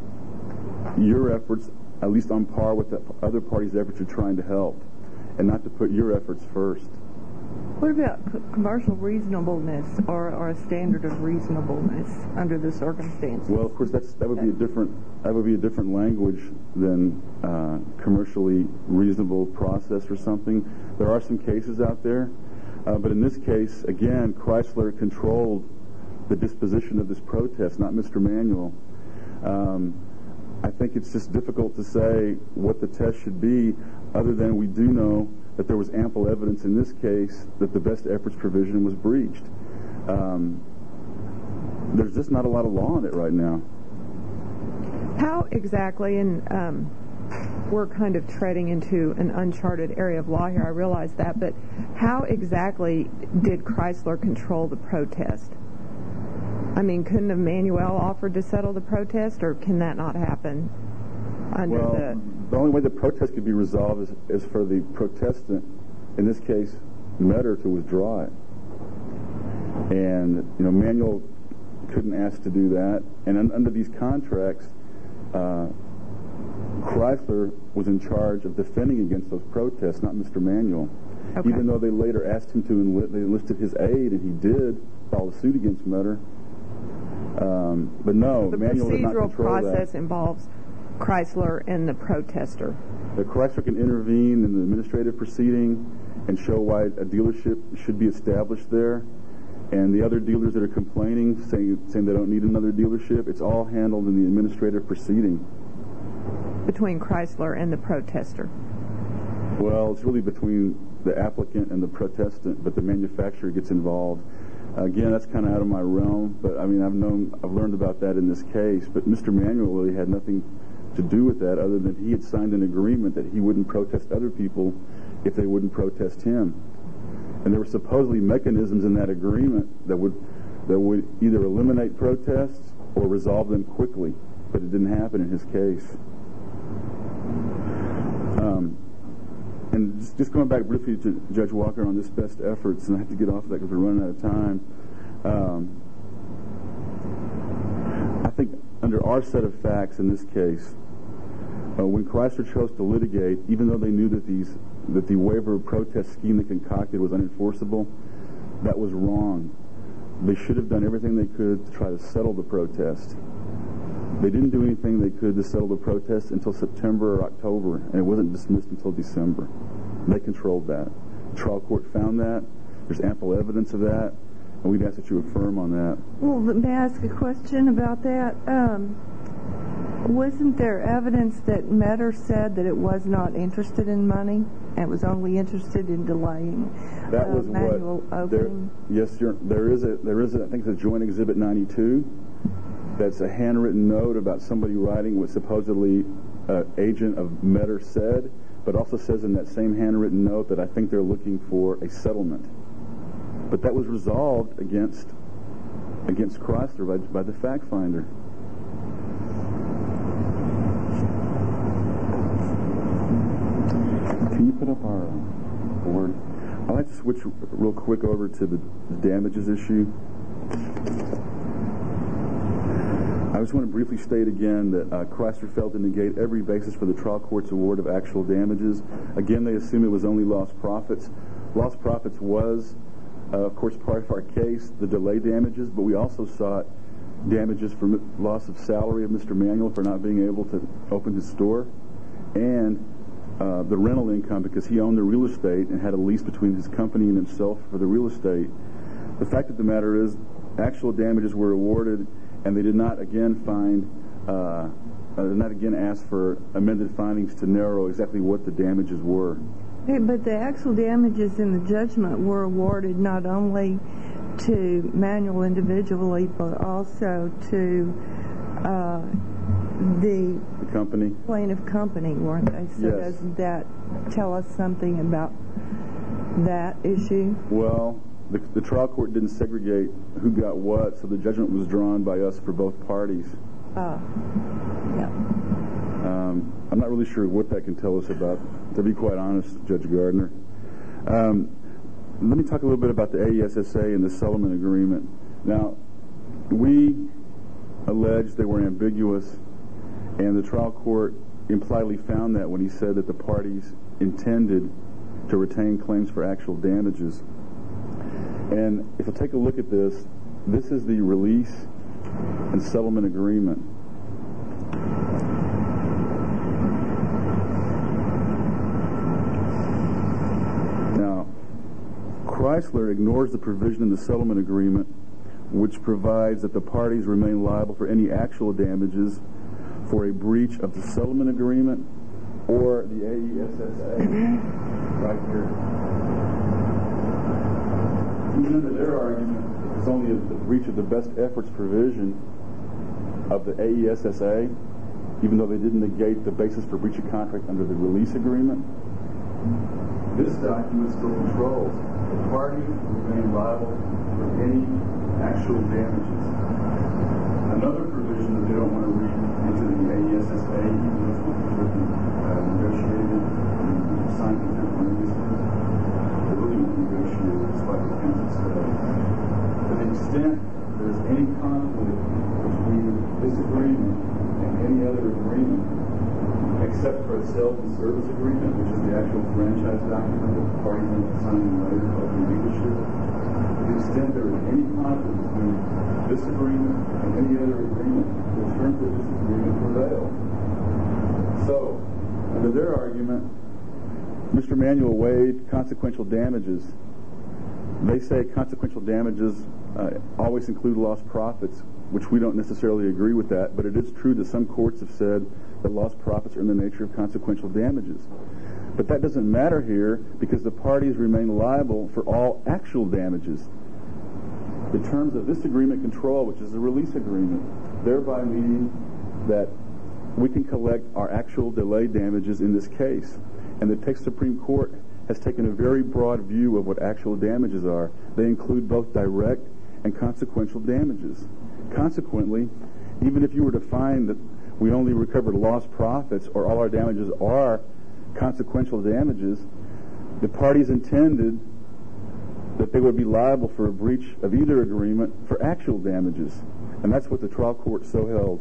your efforts at least on par with the other party's efforts you're trying to help, and not to put your efforts first. What about c- commercial reasonableness or, or a standard of reasonableness under the circumstances? Well, of course, that's that would be a different that would be a different language than uh, commercially reasonable process or something. There are some cases out there, uh, but in this case, again, Chrysler controlled the disposition of this protest, not Mister Manuel. Um, I think it's just difficult to say what the test should be, other than we do know that there was ample evidence in this case that the best efforts provision was breached. Um, there's just not a lot of law on it right now. How exactly, and um, we're kind of treading into an uncharted area of law here, I realize that, but how exactly did Chrysler control the protest? I mean, couldn't Emmanuel offered to settle the protest, or can that not happen under well, the... the only way the protest could be resolved is, is for the protestant, in this case, Metter, to withdraw it. And, you know, Manuel couldn't ask to do that. And un- under these contracts, uh, Chrysler was in charge of defending against those protests, not Mister Manuel. Okay. Even though they later asked him to enlist, they enlisted his aid, and he did file a suit against Metter. Um, but no, the Manuel did not procedural control process that. Involves Chrysler and the protester. The Chrysler can intervene in the administrative proceeding and show why a dealership should be established there. And the other dealers that are complaining, saying, saying they don't need another dealership, it's all handled in the administrative proceeding. Between Chrysler and the protester. Well, it's really between the applicant and the protestant, but the manufacturer gets involved. Again, that's kind of out of my realm, but I mean, I've known, I've learned about that in this case. But Mister Manuel really had nothing to do with that, other than he had signed an agreement that he wouldn't protest other people if they wouldn't protest him. And there were supposedly mechanisms in that agreement that would that would either eliminate protests or resolve them quickly, but it didn't happen in his case. Um, and just, just going back briefly to Judge Walker on this best efforts, and I have to get off of that because we're running out of time. Um, I think under our set of facts in this case, uh, when Chrysler chose to litigate, even though they knew that these that the waiver of protest scheme they concocted was unenforceable, that was wrong. They should have done everything they could to try to settle the protest. They didn't do anything they could to settle the protest until September or October, and it wasn't dismissed until December. They controlled that. The trial court found that. There's ample evidence of that, and we'd ask that you affirm on that. Well, may I ask a question about that? Um, wasn't there evidence that Metter said that it was not interested in money and was only interested in delaying that uh, was manual what, opening? There, yes, you're, there is a there is a, I think it's a Joint Exhibit ninety-two. That's a handwritten note about somebody writing what supposedly uh, agent of Metter said, but also says in that same handwritten note that I think they're looking for a settlement. But that was resolved against against Chrysler by, by the fact finder. Can you put up our uh, board? I'd like to switch real quick over to the, the damages issue. I just want to briefly state again that uh, Chrysler failed to negate every basis for the trial court's award of actual damages. Again, they assume it was only lost profits. Lost profits was, uh, of course, part of our case, the delay damages, but we also sought damages for loss of salary of Mister Manuel for not being able to open his store, and uh, the rental income because he owned the real estate and had a lease between his company and himself for the real estate. The fact of the matter is, actual damages were awarded, and they did not again find, uh, uh, did not again ask for amended findings to narrow exactly what the damages were. Hey, but the actual damages in the judgment were awarded not only to Manuel individually, but also to uh, the, the company, plaintiff company, weren't they? So yes. Doesn't that tell us something about that issue? Well, the, the trial court didn't segregate who got what, so the judgment was drawn by us for both parties. Ah, yeah. Um, I'm not really sure what that can tell us about, to be quite honest, Judge Gardner. Um, let me talk a little bit about the A E S S A and the settlement agreement. Now, we allege they were ambiguous, and the trial court impliedly found that when he said that the parties intended to retain claims for actual damages. And if you take a look at this, this is the release and settlement agreement. Now, Chrysler ignores the provision in the settlement agreement which provides that the parties remain liable for any actual damages for a breach of the settlement agreement or the A E S S A right here. Even under their argument, it's only a, a breach of the best efforts provision of the A E S S A, even though they didn't negate the basis for breach of contract under the release agreement. This document still controls the parties remain liable for any actual damages. Another provision that they don't want to read into the A E S S A, even though it's written, uh, negotiated, and signed contempt release, they really won't negotiate it, despite the counsel said. To the extent there's any conflict between this agreement and any other agreement, except for a sales and service agreement, which is the actual franchise document that the parties end up signing later, like the leadership. To the extent there is any conflict between this agreement and any other agreement, the terms of this agreement prevail. So, under their argument, Mister Manuel waived consequential damages. They say consequential damages uh, always include lost profits, which we don't necessarily agree with that, but it is true that some courts have said that lost profits are in the nature of consequential damages. But that doesn't matter here because the parties remain liable for all actual damages. The terms of this agreement control, which is the release agreement, thereby meaning that we can collect our actual delay damages in this case. And the Texas Supreme Court has taken a very broad view of what actual damages are. They include both direct and consequential damages. Consequently, even if you were to find that we only recovered lost profits or all our damages are consequential damages, the parties intended that they would be liable for a breach of either agreement for actual damages. And that's what the trial court so held.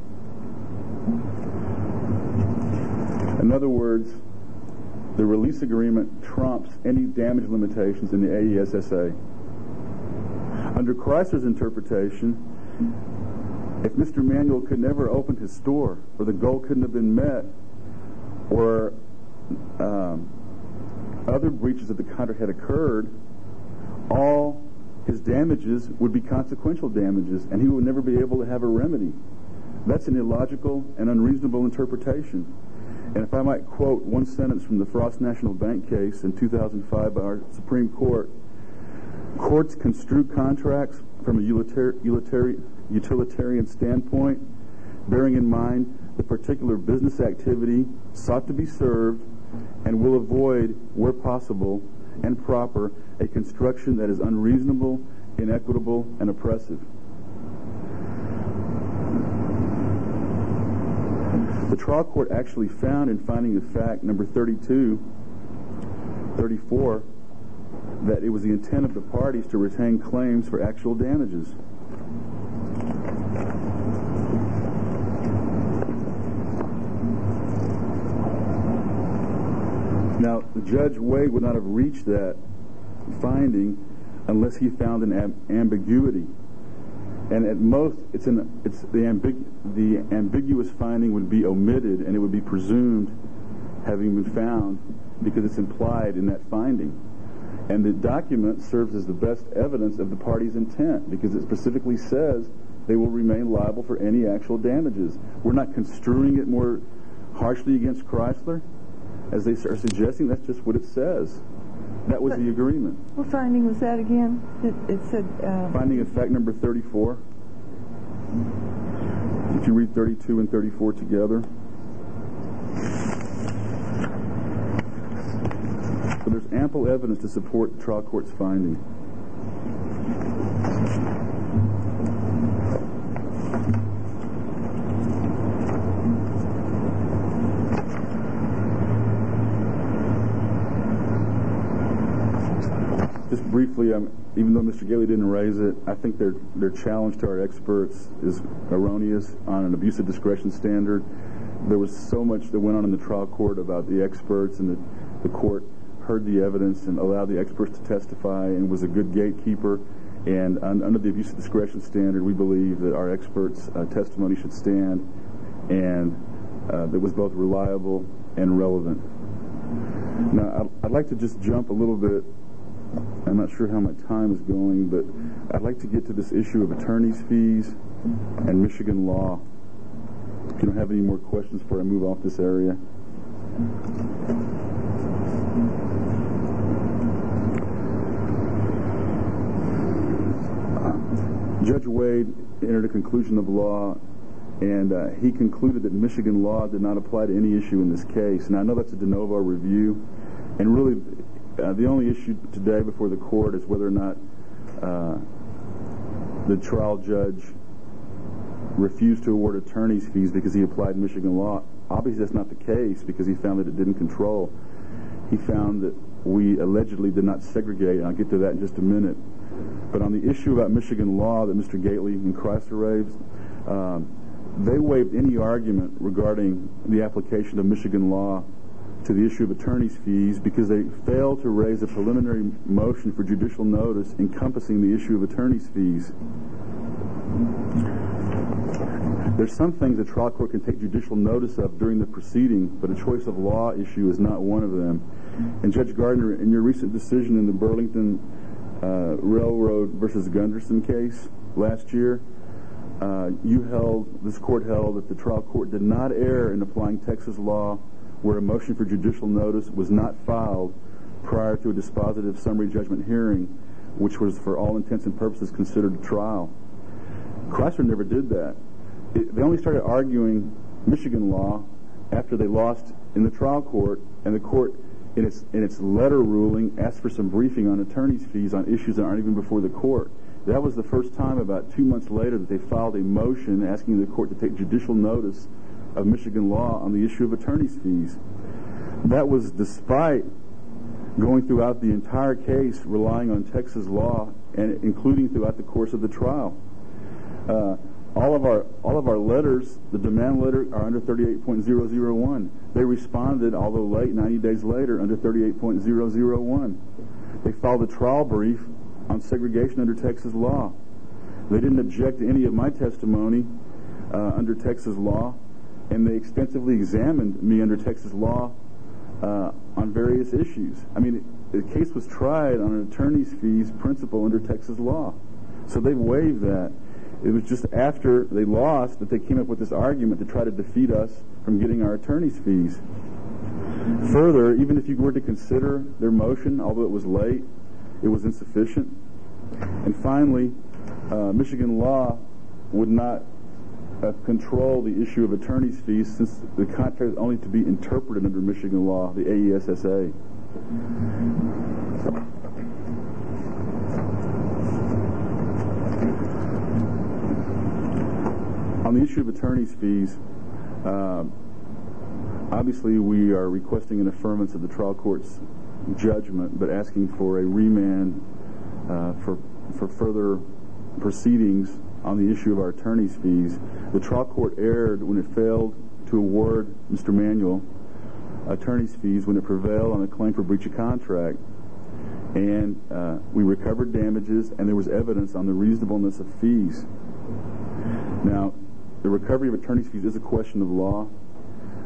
In other words, the release agreement trumps any damage limitations in the A E S S A. Under Chrysler's interpretation, if Mister Manuel could never open his store, or the goal couldn't have been met, or um, other breaches of the contract had occurred, all his damages would be consequential damages, and he would never be able to have a remedy. That's an illogical and unreasonable interpretation. And if I might quote one sentence from the Frost National Bank case in two thousand five by our Supreme Court, courts construe contracts from a utilitarian utilitarian standpoint, bearing in mind the particular business activity sought to be served, and will avoid, where possible and proper, a construction that is unreasonable, inequitable, and oppressive. The trial court actually found in finding of fact number thirty-two, thirty-four, that it was the intent of the parties to retain claims for actual damages. Now, Judge Wade would not have reached that finding unless he found an ab- ambiguity. And at most, it's an, it's the, ambig- the ambiguous finding would be omitted, and it would be presumed having been found because it's implied in that finding. And the document serves as the best evidence of the party's intent because it specifically says they will remain liable for any actual damages. We're not construing it more harshly against Chrysler, as they are suggesting. That's just what it says. That was the agreement. What finding was that again? It, it said... Uh, finding of fact number thirty-four. If you read thirty-two and thirty-four together. So there's ample evidence to support the trial court's finding. Just briefly, um, even though Mister Gately didn't raise it, I think their their challenge to our experts is erroneous on an abuse of discretion standard. There was so much that went on in the trial court about the experts, and the, the court heard the evidence and allowed the experts to testify and was a good gatekeeper. And un, under the abuse of discretion standard, we believe that our experts' uh, testimony should stand, and uh, that was both reliable and relevant. Now, I'd, I'd like to just jump a little bit. I'm not sure how my time is going, but I'd like to get to this issue of attorney's fees and Michigan law. If you don't have any more questions before I move off this area. Uh, Judge Wade entered a conclusion of law, and uh, he concluded that Michigan law did not apply to any issue in this case. And I know that's a de novo review, and really Uh, the only issue today before the court is whether or not uh, the trial judge refused to award attorney's fees because he applied Michigan law. Obviously, that's not the case because he found that it didn't control. He found that we allegedly did not segregate, and I'll get to that in just a minute. But on the issue about Michigan law that Mister Gately and Chrysler raised, um, they waived any argument regarding the application of Michigan law to the issue of attorney's fees because they failed to raise a preliminary motion for judicial notice encompassing the issue of attorney's fees. There's some things the trial court can take judicial notice of during the proceeding, but a choice of law issue is not one of them. And Judge Gardner, in your recent decision in the Burlington uh, Railroad versus Gunderson case last year, uh, you held, this court held that the trial court did not err in applying Texas law where a motion for judicial notice was not filed prior to a dispositive summary judgment hearing, which was for all intents and purposes considered a trial. Chrysler never did that. It, they only started arguing Michigan law after they lost in the trial court, and the court, in its in its letter ruling, asked for some briefing on attorney's fees on issues that aren't even before the court. That was the first time about two months later that they filed a motion asking the court to take judicial notice of Michigan law on the issue of attorney's fees. That was despite going throughout the entire case relying on Texas law, and including throughout the course of the trial. Uh, all of our all of our letters, the demand letter, are under thirty-eight point zero zero one. They responded, although late, ninety days later, under thirty-eight point zero zero one. They filed a trial brief on segregation under Texas law. They didn't object to any of my testimony uh, under Texas law, and they extensively examined me under Texas law uh, on various issues. I mean, the case was tried on an attorney's fees principle under Texas law. So they waived that. It was just after they lost that they came up with this argument to try to defeat us from getting our attorney's fees. Further, even if you were to consider their motion, although it was late, it was insufficient. And finally, uh, Michigan law would not Uh, control the issue of attorney's fees since the contract is only to be interpreted under Michigan law, the A E S S A. On the issue of attorney's fees, uh, obviously we are requesting an affirmance of the trial court's judgment, but asking for a remand uh, for for further proceedings on the issue of our attorney's fees. The trial court erred when it failed to award Mister Manuel attorney's fees when it prevailed on a claim for breach of contract. And uh, we recovered damages, and there was evidence on the reasonableness of fees. Now, the recovery of attorney's fees is a question of law.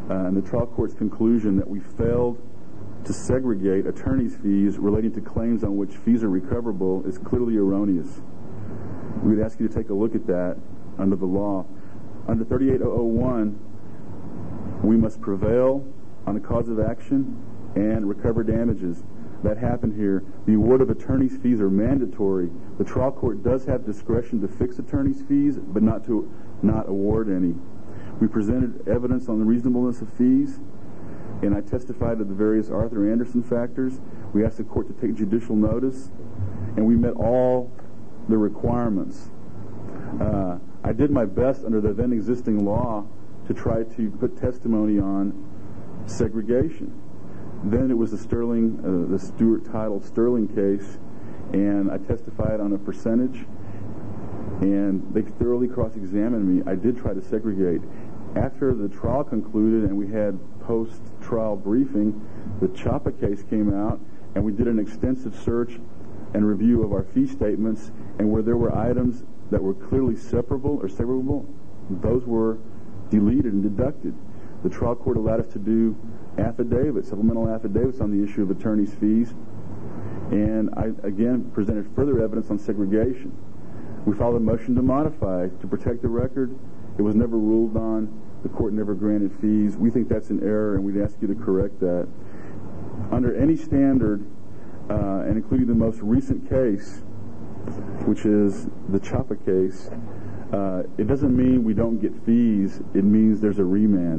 uh, and the trial court's conclusion that we failed to segregate attorney's fees relating to claims on which fees are recoverable is clearly erroneous. We would ask you to take a look at that under the law. Under thirty-eight thousand one, we must prevail on a cause of action and recover damages. That happened here. The award of attorney's fees are mandatory. The trial court does have discretion to fix attorney's fees, but not to not award any. We presented evidence on the reasonableness of fees, and I testified to the various Arthur Anderson factors. We asked the court to take judicial notice, and we met all the requirements. Uh, I did my best under the then existing law to try to put testimony on segregation. Then it was the Sterling, uh, the Stewart titled Sterling case, and I testified on a percentage, and they thoroughly cross-examined me. I did try to segregate. After the trial concluded and we had post-trial briefing, the Chapa case came out, and we did an extensive search and review of our fee statements, and where there were items that were clearly separable or severable, those were deleted and deducted. The trial court allowed us to do affidavits, supplemental affidavits on the issue of attorney's fees, and I again presented further evidence on segregation. We filed a motion to modify to protect the record. It was never ruled on. The court never granted fees. We think that's an error, and we'd ask you to correct that. Under any standard, uh, and including the most recent case, which is the Chapa case, uh, it doesn't mean we don't get fees. It means there's a remand.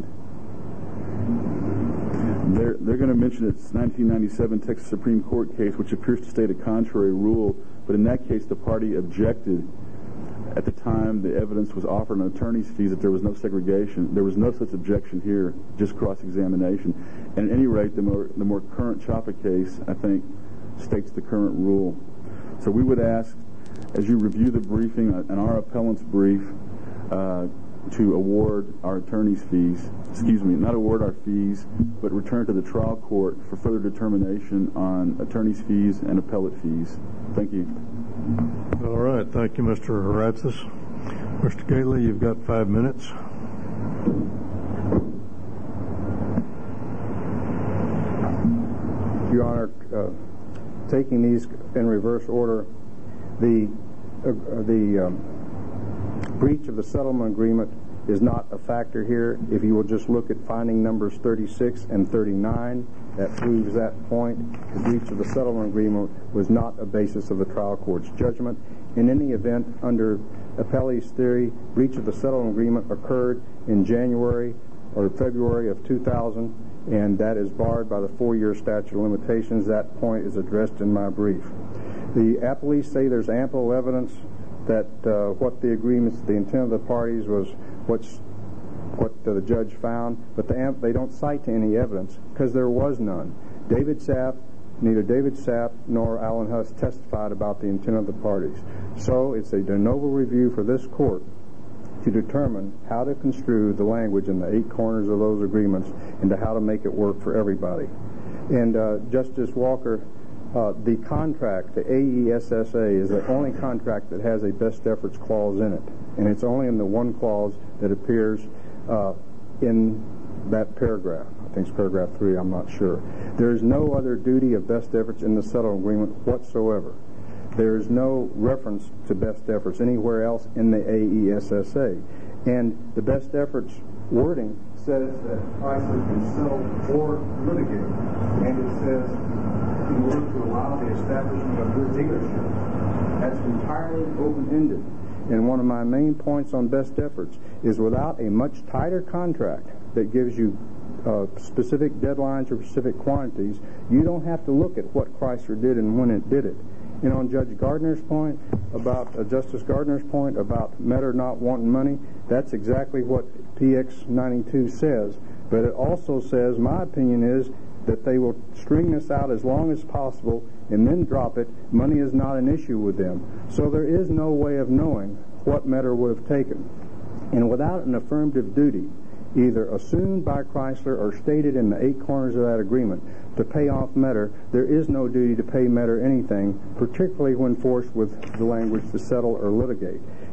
They're, they're going to mention it's nineteen ninety-seven Texas Supreme Court case, which appears to state a contrary rule, but in that case the party objected at the time the evidence was offered on attorney's fees that there was no segregation. There was no such objection here, just cross-examination. And at any rate, the more, the more current Chapa case, I think, states the current rule. So we would ask, as you review the briefing and our appellant's brief, uh, to award our attorney's fees, excuse me, not award our fees, but return to the trial court for further determination on attorney's fees and appellate fees. Thank you. All right. Thank you, Mister Haratzis. Mister Gately, you've got five minutes. Your Honor, uh, taking these in reverse order, the uh, the um, breach of the settlement agreement is not a factor here. If you will just look at finding numbers thirty-six and thirty-nine, that proves that point. The breach of the settlement agreement was not a basis of the trial court's judgment. In any event, under appellee's theory, breach of the settlement agreement occurred in January or February of two thousand, and that is barred by the four-year statute of limitations. That point is addressed in my brief. The appellees say there's ample evidence that uh, what the agreements, the intent of the parties was what's, what uh, the judge found, but the amp, they don't cite any evidence because there was none. David Sapp, neither David Sapp nor Alan Huss testified about the intent of the parties. So it's a de novo review for this court to determine how to construe the language in the eight corners of those agreements and to how to make it work for everybody. And uh, Justice Walker, Uh, the contract, the A E S S A, is the only contract that has a best efforts clause in it. And it's only in the one clause that appears uh, in that paragraph. I think it's paragraph three, I'm not sure. There is no other duty of best efforts in the settlement agreement whatsoever. There is no reference to best efforts anywhere else in the A E S S A. And the best efforts wording says that Chrysler can sell or litigate. And it says in order to allow the establishment of your dealership. That's entirely open-ended. And one of my main points on best efforts is without a much tighter contract that gives you uh, specific deadlines or specific quantities, you don't have to look at what Chrysler did and when it did it. And on Judge Gardner's point about, uh, Justice Gardner's point about Metter not wanting money, that's exactly what P X ninety-two says. But it also says, my opinion is, that they will string this out as long as possible and then drop it. Money is not an issue with them. So there is no way of knowing what Metter would have taken. And without an affirmative duty, either assumed by Chrysler or stated in the eight corners of that agreement, to pay off Metter, there is no duty to pay Metter anything, particularly when forced with the language to settle or litigate.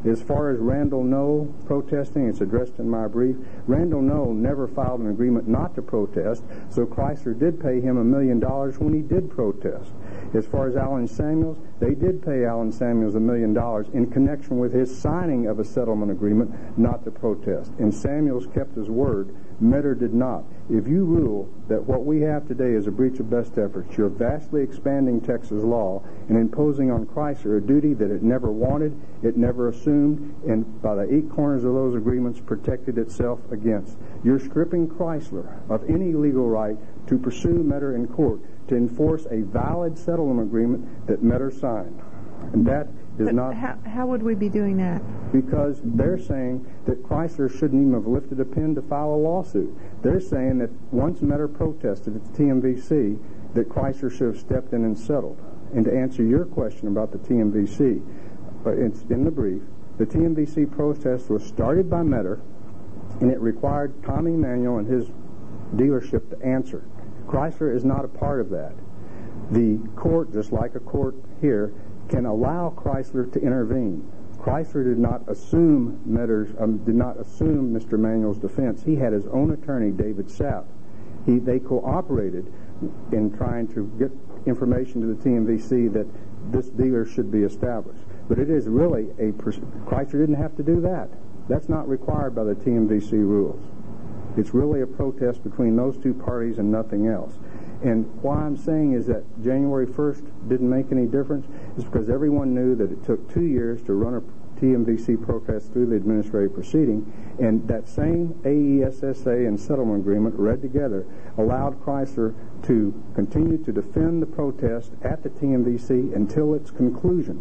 As far as Randall Noe protesting, it's addressed in my brief. Randall Noe never filed an agreement not to protest, so Chrysler did pay him a million dollars when he did protest. As far as Alan Samuels, they did pay Alan Samuels a million dollars in connection with his signing of a settlement agreement not to protest. And Samuels kept his word. Metter did not. If you rule that what we have today is a breach of best efforts, you're vastly expanding Texas law and imposing on Chrysler a duty that it never wanted, it never assumed, and by the eight corners of those agreements protected itself against. You're stripping Chrysler of any legal right to pursue Metter in court to enforce a valid settlement agreement that Metter signed. And that is But not... How, how would we be doing that? Because they're saying that Chrysler shouldn't even have lifted a pen to file a lawsuit. They're saying that once Metter protested at the T M V C, that Chrysler should have stepped in and settled. And to answer your question about the T M V C, uh, it's in the brief, the T M V C protest was started by Metter, and it required Tommy Manuel and his dealership to answer. Chrysler is not a part of that. The court, just like a court here, can allow Chrysler to intervene. Chrysler did not assume Metter's, um, did not assume Mister Manuel's defense. He had his own attorney, David Sapp. He, they cooperated in trying to get information to the T M V C that this dealer should be established. But it is really a, Chrysler didn't have to do that. That's not required by the T M V C rules. It's really a protest between those two parties and nothing else. And why I'm saying is that January first didn't make any difference is because everyone knew that it took two years to run a T M V C protest through the administrative proceeding, and that same A E S S A and settlement agreement read together allowed Chrysler to continue to defend the protest at the T M V C until its conclusion.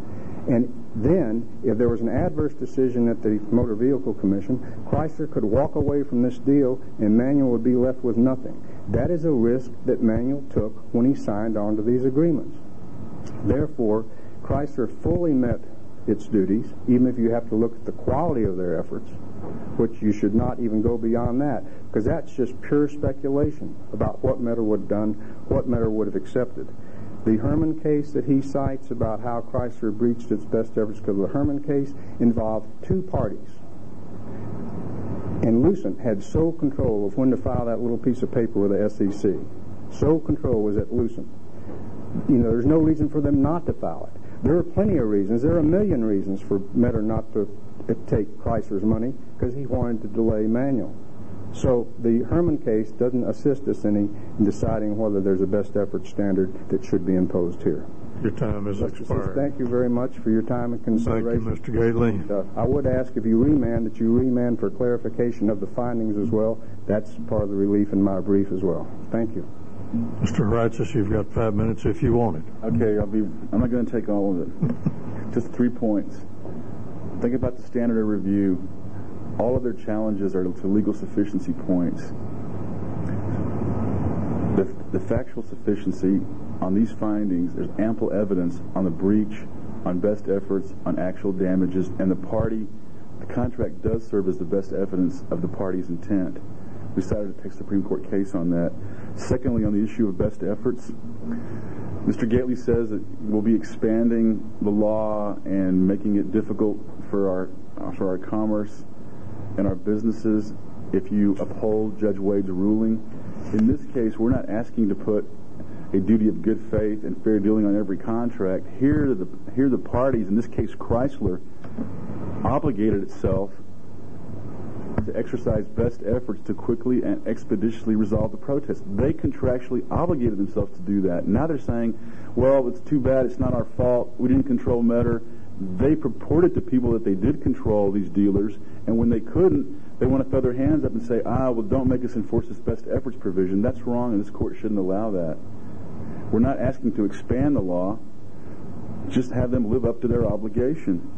And then, if there was an adverse decision at the Motor Vehicle Commission, Chrysler could walk away from this deal and Manuel would be left with nothing. That is a risk that Manuel took when he signed on to these agreements. Therefore, Chrysler fully met its duties, even if you have to look at the quality of their efforts, which you should not even go beyond that, because that's just pure speculation about what Metter would have done, what Metter would have accepted. The Herman case that he cites about how Chrysler breached its best efforts, because the Herman case involved two parties. And Lucent had sole control of when to file that little piece of paper with the S E C. Sole control was at Lucent. You know, there's no reason for them not to file it. There are plenty of reasons. There are a million reasons for Metter not to take Chrysler's money, because he wanted to delay Manuel. So the Herman case doesn't assist us any in deciding whether there's a best effort standard that should be imposed here. Your time has expired. Thank you very much for your time and consideration. Thank you, Mister Gately. Uh, I would ask if you remand that you remand for clarification of the findings as well. That's part of the relief in my brief as well. Thank you. Mister Righteous, you've got five minutes if you want it. Okay, I'll be. I'm not going to take all of it. Just three points. Think about the standard of review. All of their challenges are to legal sufficiency points. The, the factual sufficiency on these findings, there's ample evidence on the breach, on best efforts, on actual damages, and the party, the contract does serve as the best evidence of the party's intent. We decided to take a Supreme Court case on that. Secondly, on the issue of best efforts, Mister Gately says that we'll be expanding the law and making it difficult for our for our commerce and our businesses if you uphold Judge Wade's ruling. In this case, we're not asking to put a duty of good faith and fair dealing on every contract. Here, the here the parties, in this case Chrysler, obligated itself to exercise best efforts to quickly and expeditiously resolve the protest. They contractually obligated themselves to do that. Now they're saying, well, it's too bad, it's not our fault, we didn't control Metter. They purported to people that they did control these dealers, and when they couldn't, they want to throw their hands up and say, ah, well, don't make us enforce this best efforts provision. That's wrong, and this court shouldn't allow that. We're not asking to expand the law, just have them live up to their obligation.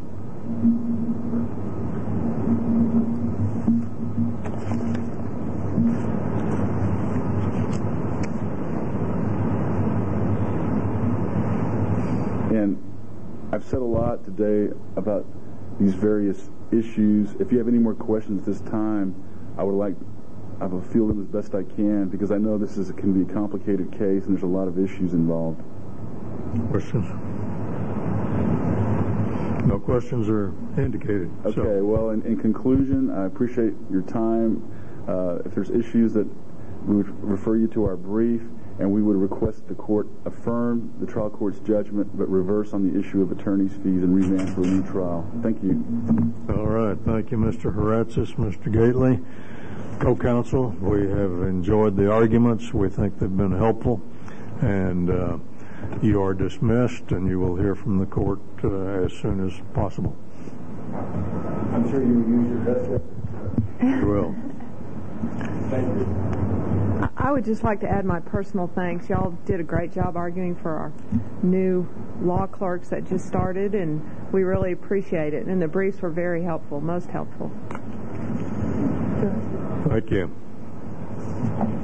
And I've said a lot today about these various issues. If you have any more questions at this time, I would like, I will field them as best I can, because I know this is can be a complicated case and there's a lot of issues involved. Questions? No questions are indicated. Okay, so. well, in, in conclusion, I appreciate your time. Uh, if there's issues that we would refer you to our brief, and we would request the court affirm the trial court's judgment, but reverse on the issue of attorney's fees and remand for a new trial. Thank you. All right. Thank you, Mister Haratzis, Mister Gately. Co-counsel, we have enjoyed the arguments. We think they've been helpful. And uh, you are dismissed, and you will hear from the court uh, as soon as possible. I'm sure you will use your best effort. You will. Thank you. I would just like to add my personal thanks. Y'all did a great job arguing for our new law clerks that just started, and we really appreciate it. And the briefs were very helpful, most helpful. Thank you.